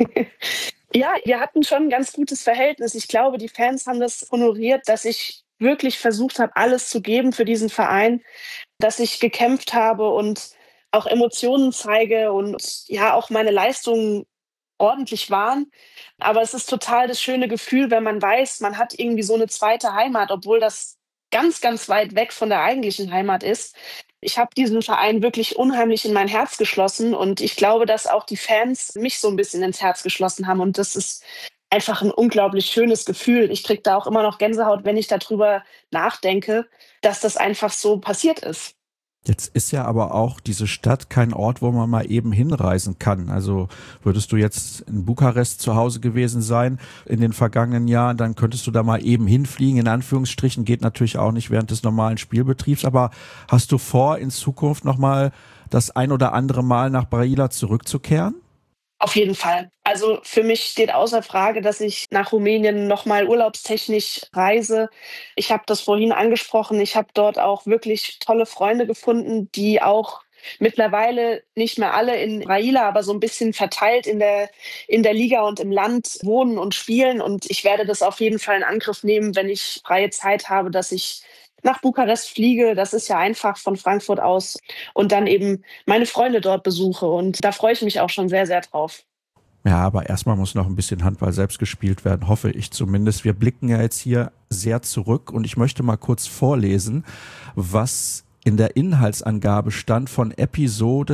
Ja, wir hatten schon ein ganz gutes Verhältnis. Ich glaube, die Fans haben das honoriert, dass ich wirklich versucht habe, alles zu geben für diesen Verein, dass ich gekämpft habe und auch Emotionen zeige und ja auch meine Leistungen ordentlich waren. Aber es ist total das schöne Gefühl, wenn man weiß, man hat irgendwie so eine zweite Heimat, obwohl das ganz, ganz weit weg von der eigentlichen Heimat ist. Ich habe diesen Verein wirklich unheimlich in mein Herz geschlossen und ich glaube, dass auch die Fans mich so ein bisschen ins Herz geschlossen haben und das ist einfach ein unglaublich schönes Gefühl. Ich kriege da auch immer noch Gänsehaut, wenn ich darüber nachdenke, dass das einfach so passiert ist. Jetzt ist ja aber auch diese Stadt kein Ort, wo man mal eben hinreisen kann. Also würdest du jetzt in Bukarest zu Hause gewesen sein in den vergangenen Jahren, dann könntest du da mal eben hinfliegen, in Anführungsstrichen, geht natürlich auch nicht während des normalen Spielbetriebs, aber hast du vor, in Zukunft nochmal das ein oder andere Mal nach Brăila zurückzukehren? Auf jeden Fall. Also für mich steht außer Frage, dass ich nach Rumänien nochmal urlaubstechnisch reise. Ich habe das vorhin angesprochen. Ich habe dort auch wirklich tolle Freunde gefunden, die auch mittlerweile nicht mehr alle in Brăila, aber so ein bisschen verteilt in der Liga und im Land wohnen und spielen. Und ich werde das auf jeden Fall in Angriff nehmen, wenn ich freie Zeit habe, dass ich nach Bukarest fliege. Das ist ja einfach von Frankfurt aus und dann eben meine Freunde dort besuche. Und da freue ich mich auch schon sehr, sehr drauf. Ja, aber erstmal muss noch ein bisschen Handball selbst gespielt werden, hoffe ich zumindest. Wir blicken ja jetzt hier sehr zurück und ich möchte mal kurz vorlesen, was in der Inhaltsangabe stand von Episode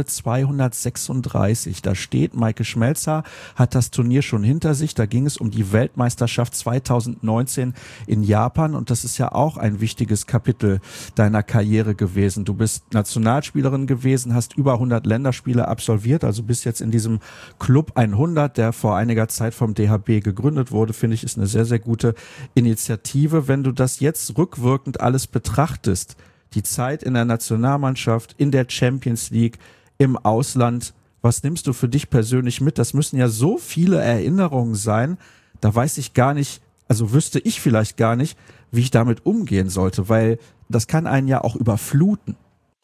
236. Da steht, Maike Schmelzer hat das Turnier schon hinter sich. Da ging es um die Weltmeisterschaft 2019 in Japan und das ist ja auch ein wichtiges Kapitel deiner Karriere gewesen. Du bist Nationalspielerin gewesen, hast über 100 Länderspiele absolviert, also bist jetzt in diesem Club 100, der vor einiger Zeit vom DHB gegründet wurde, finde ich, ist eine sehr, sehr gute Initiative. Wenn du das jetzt rückwirkend alles betrachtest, die Zeit in der Nationalmannschaft, in der Champions League, im Ausland. Was nimmst du für dich persönlich mit? Das müssen ja so viele Erinnerungen sein. Da weiß ich gar nicht, also wüsste ich vielleicht gar nicht, wie ich damit umgehen sollte, weil das kann einen ja auch überfluten.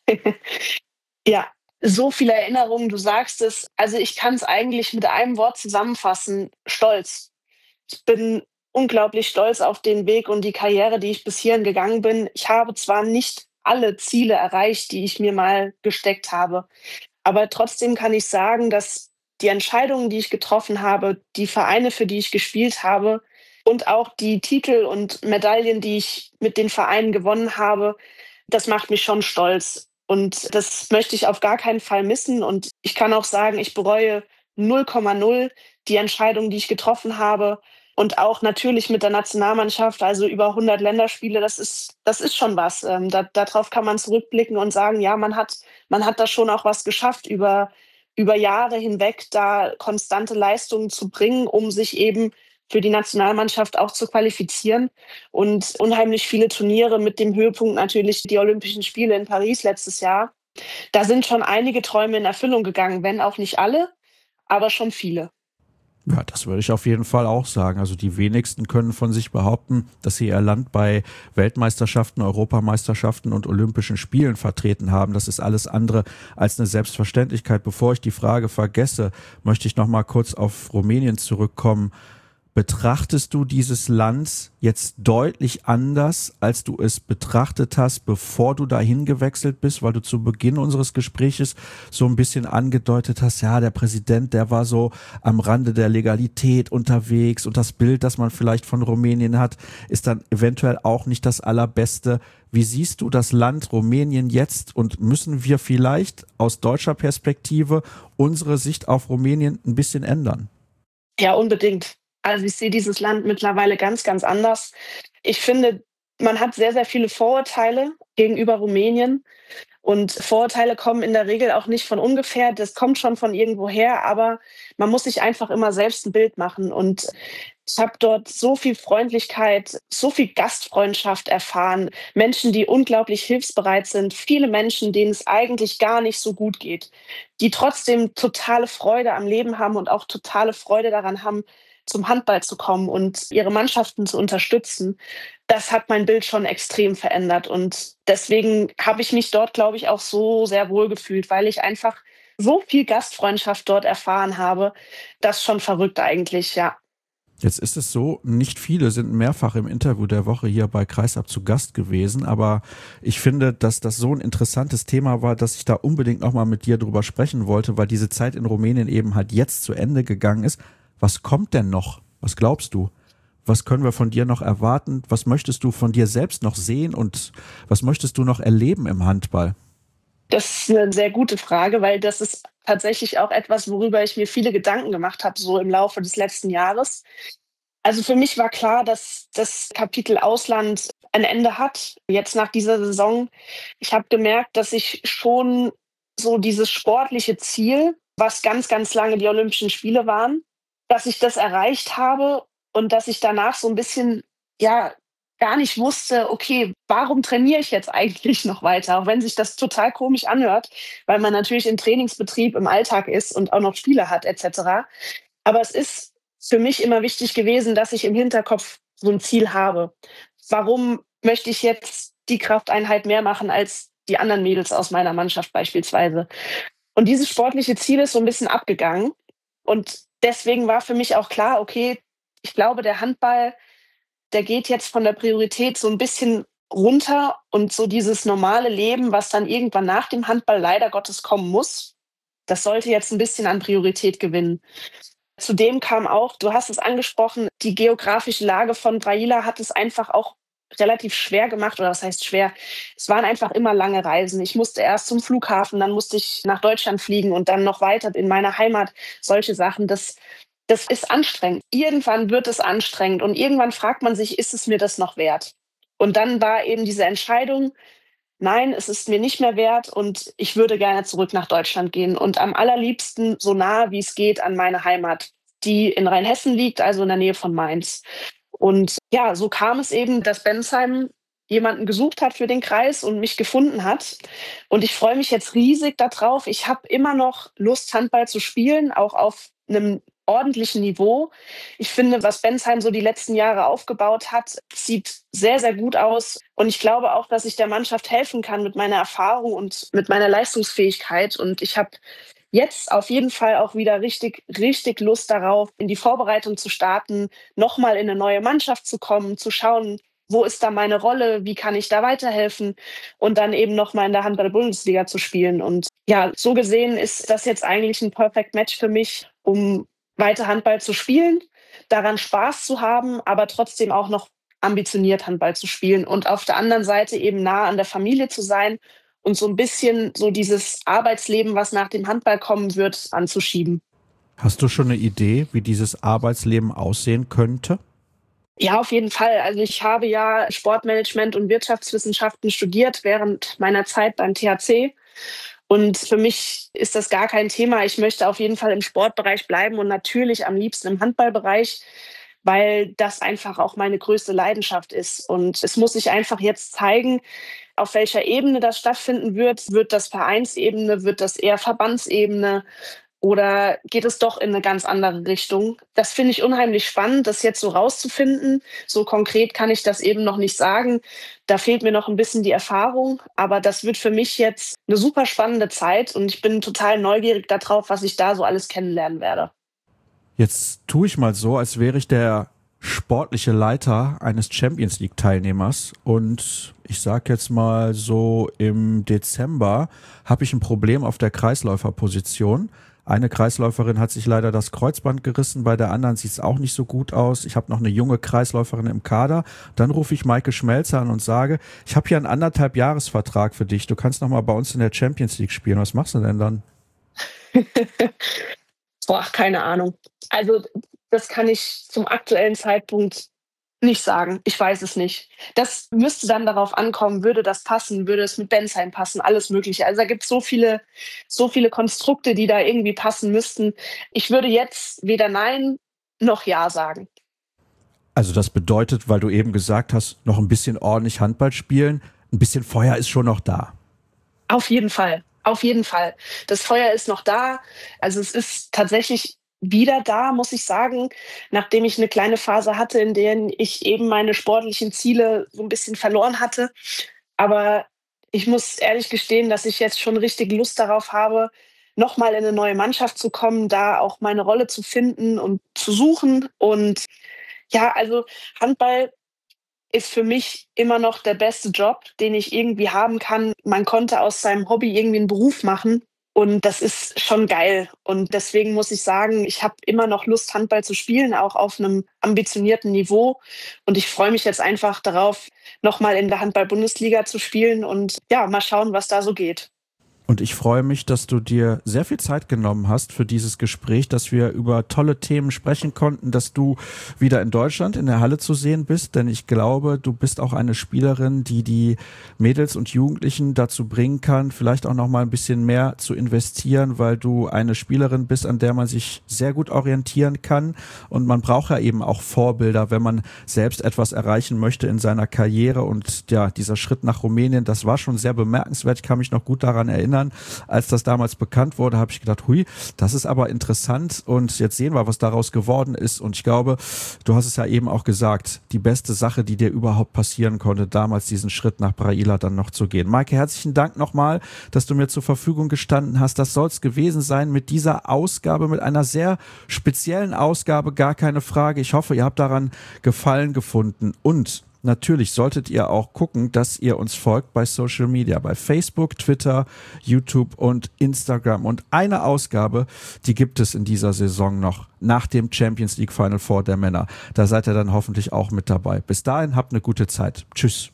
Ja, so viele Erinnerungen, du sagst es. Also ich kann es eigentlich mit einem Wort zusammenfassen. Stolz. Ich bin unglaublich stolz auf den Weg und die Karriere, die ich bis hierhin gegangen bin. Ich habe zwar nicht alle Ziele erreicht, die ich mir mal gesteckt habe. Aber trotzdem kann ich sagen, dass die Entscheidungen, die ich getroffen habe, die Vereine, für die ich gespielt habe und auch die Titel und Medaillen, die ich mit den Vereinen gewonnen habe, das macht mich schon stolz. Und das möchte ich auf gar keinen Fall missen. Und ich kann auch sagen, ich bereue 0,0 die Entscheidung, die ich getroffen habe. Und auch natürlich mit der Nationalmannschaft, also über 100 Länderspiele, das ist schon was. Darauf kann man zurückblicken und sagen, ja, man hat da schon auch was geschafft, über Jahre hinweg da konstante Leistungen zu bringen, um sich eben für die Nationalmannschaft auch zu qualifizieren. Und unheimlich viele Turniere mit dem Höhepunkt natürlich die Olympischen Spiele in Paris letztes Jahr. Da sind schon einige Träume in Erfüllung gegangen, wenn auch nicht alle, aber schon viele. Ja, das würde ich auf jeden Fall auch sagen. Also die wenigsten können von sich behaupten, dass sie ihr Land bei Weltmeisterschaften, Europameisterschaften und Olympischen Spielen vertreten haben. Das ist alles andere als eine Selbstverständlichkeit. Bevor ich die Frage vergesse, möchte ich noch mal kurz auf Rumänien zurückkommen. Betrachtest du dieses Land jetzt deutlich anders, als du es betrachtet hast, bevor du dahin gewechselt bist, weil du zu Beginn unseres Gespräches so ein bisschen angedeutet hast, ja, der Präsident, der war so am Rande der Legalität unterwegs und das Bild, das man vielleicht von Rumänien hat, ist dann eventuell auch nicht das allerbeste. Wie siehst du das Land Rumänien jetzt und müssen wir vielleicht aus deutscher Perspektive unsere Sicht auf Rumänien ein bisschen ändern? Ja, unbedingt. Also ich sehe dieses Land mittlerweile ganz, ganz anders. Ich finde, man hat sehr, sehr viele Vorurteile gegenüber Rumänien. Und Vorurteile kommen in der Regel auch nicht von ungefähr. Das kommt schon von irgendwoher, aber man muss sich einfach immer selbst ein Bild machen. Und ich habe dort so viel Freundlichkeit, so viel Gastfreundschaft erfahren. Menschen, die unglaublich hilfsbereit sind. Viele Menschen, denen es eigentlich gar nicht so gut geht. Die trotzdem totale Freude am Leben haben und auch totale Freude daran haben, zum Handball zu kommen und ihre Mannschaften zu unterstützen, das hat mein Bild schon extrem verändert. Und deswegen habe ich mich dort, glaube ich, auch so sehr wohl gefühlt, weil ich einfach so viel Gastfreundschaft dort erfahren habe. Das ist schon verrückt eigentlich, ja. Jetzt ist es so, nicht viele sind mehrfach im Interview der Woche hier bei Kreisab zu Gast gewesen, aber ich finde, dass das so ein interessantes Thema war, dass ich da unbedingt nochmal mit dir drüber sprechen wollte, weil diese Zeit in Rumänien eben halt jetzt zu Ende gegangen ist. Was kommt denn noch? Was glaubst du? Was können wir von dir noch erwarten? Was möchtest du von dir selbst noch sehen und was möchtest du noch erleben im Handball? Das ist eine sehr gute Frage, weil das ist tatsächlich auch etwas, worüber ich mir viele Gedanken gemacht habe, so im Laufe des letzten Jahres. Also für mich war klar, dass das Kapitel Ausland ein Ende hat, jetzt nach dieser Saison. Ich habe gemerkt, dass ich schon so dieses sportliche Ziel, was ganz, ganz lange die Olympischen Spiele waren, dass ich das erreicht habe und dass ich danach so ein bisschen, ja, gar nicht wusste, okay, warum trainiere ich jetzt eigentlich noch weiter? Auch wenn sich das total komisch anhört, weil man natürlich im Trainingsbetrieb im Alltag ist und auch noch Spiele hat etc. Aber es ist für mich immer wichtig gewesen, dass ich im Hinterkopf so ein Ziel habe. Warum möchte ich jetzt die Krafteinheit mehr machen als die anderen Mädels aus meiner Mannschaft beispielsweise? Und dieses sportliche Ziel ist so ein bisschen abgegangen. Und deswegen war für mich auch klar, okay, ich glaube, der Handball, der geht jetzt von der Priorität so ein bisschen runter und so dieses normale Leben, was dann irgendwann nach dem Handball leider Gottes kommen muss, das sollte jetzt ein bisschen an Priorität gewinnen. Zudem kam auch, du hast es angesprochen, die geografische Lage von Brăila hat es einfach auch relativ schwer gemacht, oder was heißt schwer? Es waren einfach immer lange Reisen. Ich musste erst zum Flughafen, dann musste ich nach Deutschland fliegen und dann noch weiter in meine Heimat. Solche Sachen, das ist anstrengend. Irgendwann wird es anstrengend und irgendwann fragt man sich, ist es mir das noch wert? Und dann war eben diese Entscheidung, nein, es ist mir nicht mehr wert und ich würde gerne zurück nach Deutschland gehen und am allerliebsten so nah wie es geht an meine Heimat, die in Rheinhessen liegt, also in der Nähe von Mainz. Und ja, so kam es eben, dass Bensheim jemanden gesucht hat für den Kreis und mich gefunden hat. Und ich freue mich jetzt riesig darauf. Ich habe immer noch Lust, Handball zu spielen, auch auf einem ordentlichen Niveau. Ich finde, was Bensheim so die letzten Jahre aufgebaut hat, sieht sehr, sehr gut aus. Und ich glaube auch, dass ich der Mannschaft helfen kann mit meiner Erfahrung und mit meiner Leistungsfähigkeit. Und ich habe jetzt auf jeden Fall auch wieder richtig, richtig Lust darauf, in die Vorbereitung zu starten, nochmal in eine neue Mannschaft zu kommen, zu schauen, wo ist da meine Rolle, wie kann ich da weiterhelfen und dann eben nochmal in der Handball-Bundesliga zu spielen. Und ja, so gesehen ist das jetzt eigentlich ein Perfect Match für mich, um weiter Handball zu spielen, daran Spaß zu haben, aber trotzdem auch noch ambitioniert Handball zu spielen und auf der anderen Seite eben nah an der Familie zu sein und so ein bisschen so dieses Arbeitsleben, was nach dem Handball kommen wird, anzuschieben. Hast du schon eine Idee, wie dieses Arbeitsleben aussehen könnte? Ja, auf jeden Fall. Also ich habe ja Sportmanagement und Wirtschaftswissenschaften studiert während meiner Zeit beim THC. Und für mich ist das gar kein Thema. Ich möchte auf jeden Fall im Sportbereich bleiben und natürlich am liebsten im Handballbereich, weil das einfach auch meine größte Leidenschaft ist. Und es muss sich einfach jetzt zeigen, auf welcher Ebene das stattfinden wird. Wird das Vereinsebene, wird das eher Verbandsebene? Oder geht es doch in eine ganz andere Richtung? Das finde ich unheimlich spannend, das jetzt so rauszufinden. So konkret kann ich das eben noch nicht sagen. Da fehlt mir noch ein bisschen die Erfahrung. Aber das wird für mich jetzt eine super spannende Zeit und ich bin total neugierig darauf, was ich da so alles kennenlernen werde. Jetzt tue ich mal so, als wäre ich der sportliche Leiter eines Champions League Teilnehmers und ich sage jetzt mal so im Dezember habe ich ein Problem auf der Kreisläuferposition. Eine Kreisläuferin hat sich leider das Kreuzband gerissen, bei der anderen sieht es auch nicht so gut aus. Ich habe noch eine junge Kreisläuferin im Kader. Dann rufe ich Maike Schmelzer an und sage, ich habe hier einen 1,5-Jahres-Vertrag für dich. Du kannst noch mal bei uns in der Champions League spielen. Was machst du denn dann? Boah, keine Ahnung. Also das kann ich zum aktuellen Zeitpunkt nicht sagen. Ich weiß es nicht. Das müsste dann darauf ankommen, würde das passen, würde es mit Bensheim passen, alles Mögliche. Also da gibt es so viele Konstrukte, die da irgendwie passen müssten. Ich würde jetzt weder Nein noch Ja sagen. Also das bedeutet, weil du eben gesagt hast, noch ein bisschen ordentlich Handball spielen, ein bisschen Feuer ist schon noch da. Auf jeden Fall. Auf jeden Fall. Das Feuer ist noch da. Also es ist tatsächlich wieder da, muss ich sagen, nachdem ich eine kleine Phase hatte, in der ich eben meine sportlichen Ziele so ein bisschen verloren hatte. Aber ich muss ehrlich gestehen, dass ich jetzt schon richtig Lust darauf habe, nochmal in eine neue Mannschaft zu kommen, da auch meine Rolle zu finden und zu suchen. Und ja, also Handball ist für mich immer noch der beste Job, den ich irgendwie haben kann. Man konnte aus seinem Hobby irgendwie einen Beruf machen und das ist schon geil. Und deswegen muss ich sagen, ich habe immer noch Lust, Handball zu spielen, auch auf einem ambitionierten Niveau. Und ich freue mich jetzt einfach darauf, nochmal in der Handball-Bundesliga zu spielen und ja, mal schauen, was da so geht. Und ich freue mich, dass du dir sehr viel Zeit genommen hast für dieses Gespräch, dass wir über tolle Themen sprechen konnten, dass du wieder in Deutschland in der Halle zu sehen bist, denn ich glaube, du bist auch eine Spielerin, die die Mädels und Jugendlichen dazu bringen kann, vielleicht auch noch mal ein bisschen mehr zu investieren, weil du eine Spielerin bist, an der man sich sehr gut orientieren kann, und man braucht ja eben auch Vorbilder, wenn man selbst etwas erreichen möchte in seiner Karriere. Und ja, dieser Schritt nach Rumänien, das war schon sehr bemerkenswert. Ich kann mich noch gut daran erinnern, als das damals bekannt wurde, habe ich gedacht, hui, das ist aber interessant, und jetzt sehen wir, was daraus geworden ist. Und ich glaube, du hast es ja eben auch gesagt, die beste Sache, die dir überhaupt passieren konnte, damals diesen Schritt nach Brăila dann noch zu gehen. Maike, herzlichen Dank nochmal, dass du mir zur Verfügung gestanden hast. Das soll es gewesen sein mit dieser Ausgabe, mit einer sehr speziellen Ausgabe, gar keine Frage. Ich hoffe, ihr habt daran Gefallen gefunden, und natürlich solltet ihr auch gucken, dass ihr uns folgt bei Social Media, bei Facebook, Twitter, YouTube und Instagram. Und eine Ausgabe, die gibt es in dieser Saison noch nach dem Champions League Final Four der Männer. Da seid ihr dann hoffentlich auch mit dabei. Bis dahin, habt eine gute Zeit. Tschüss.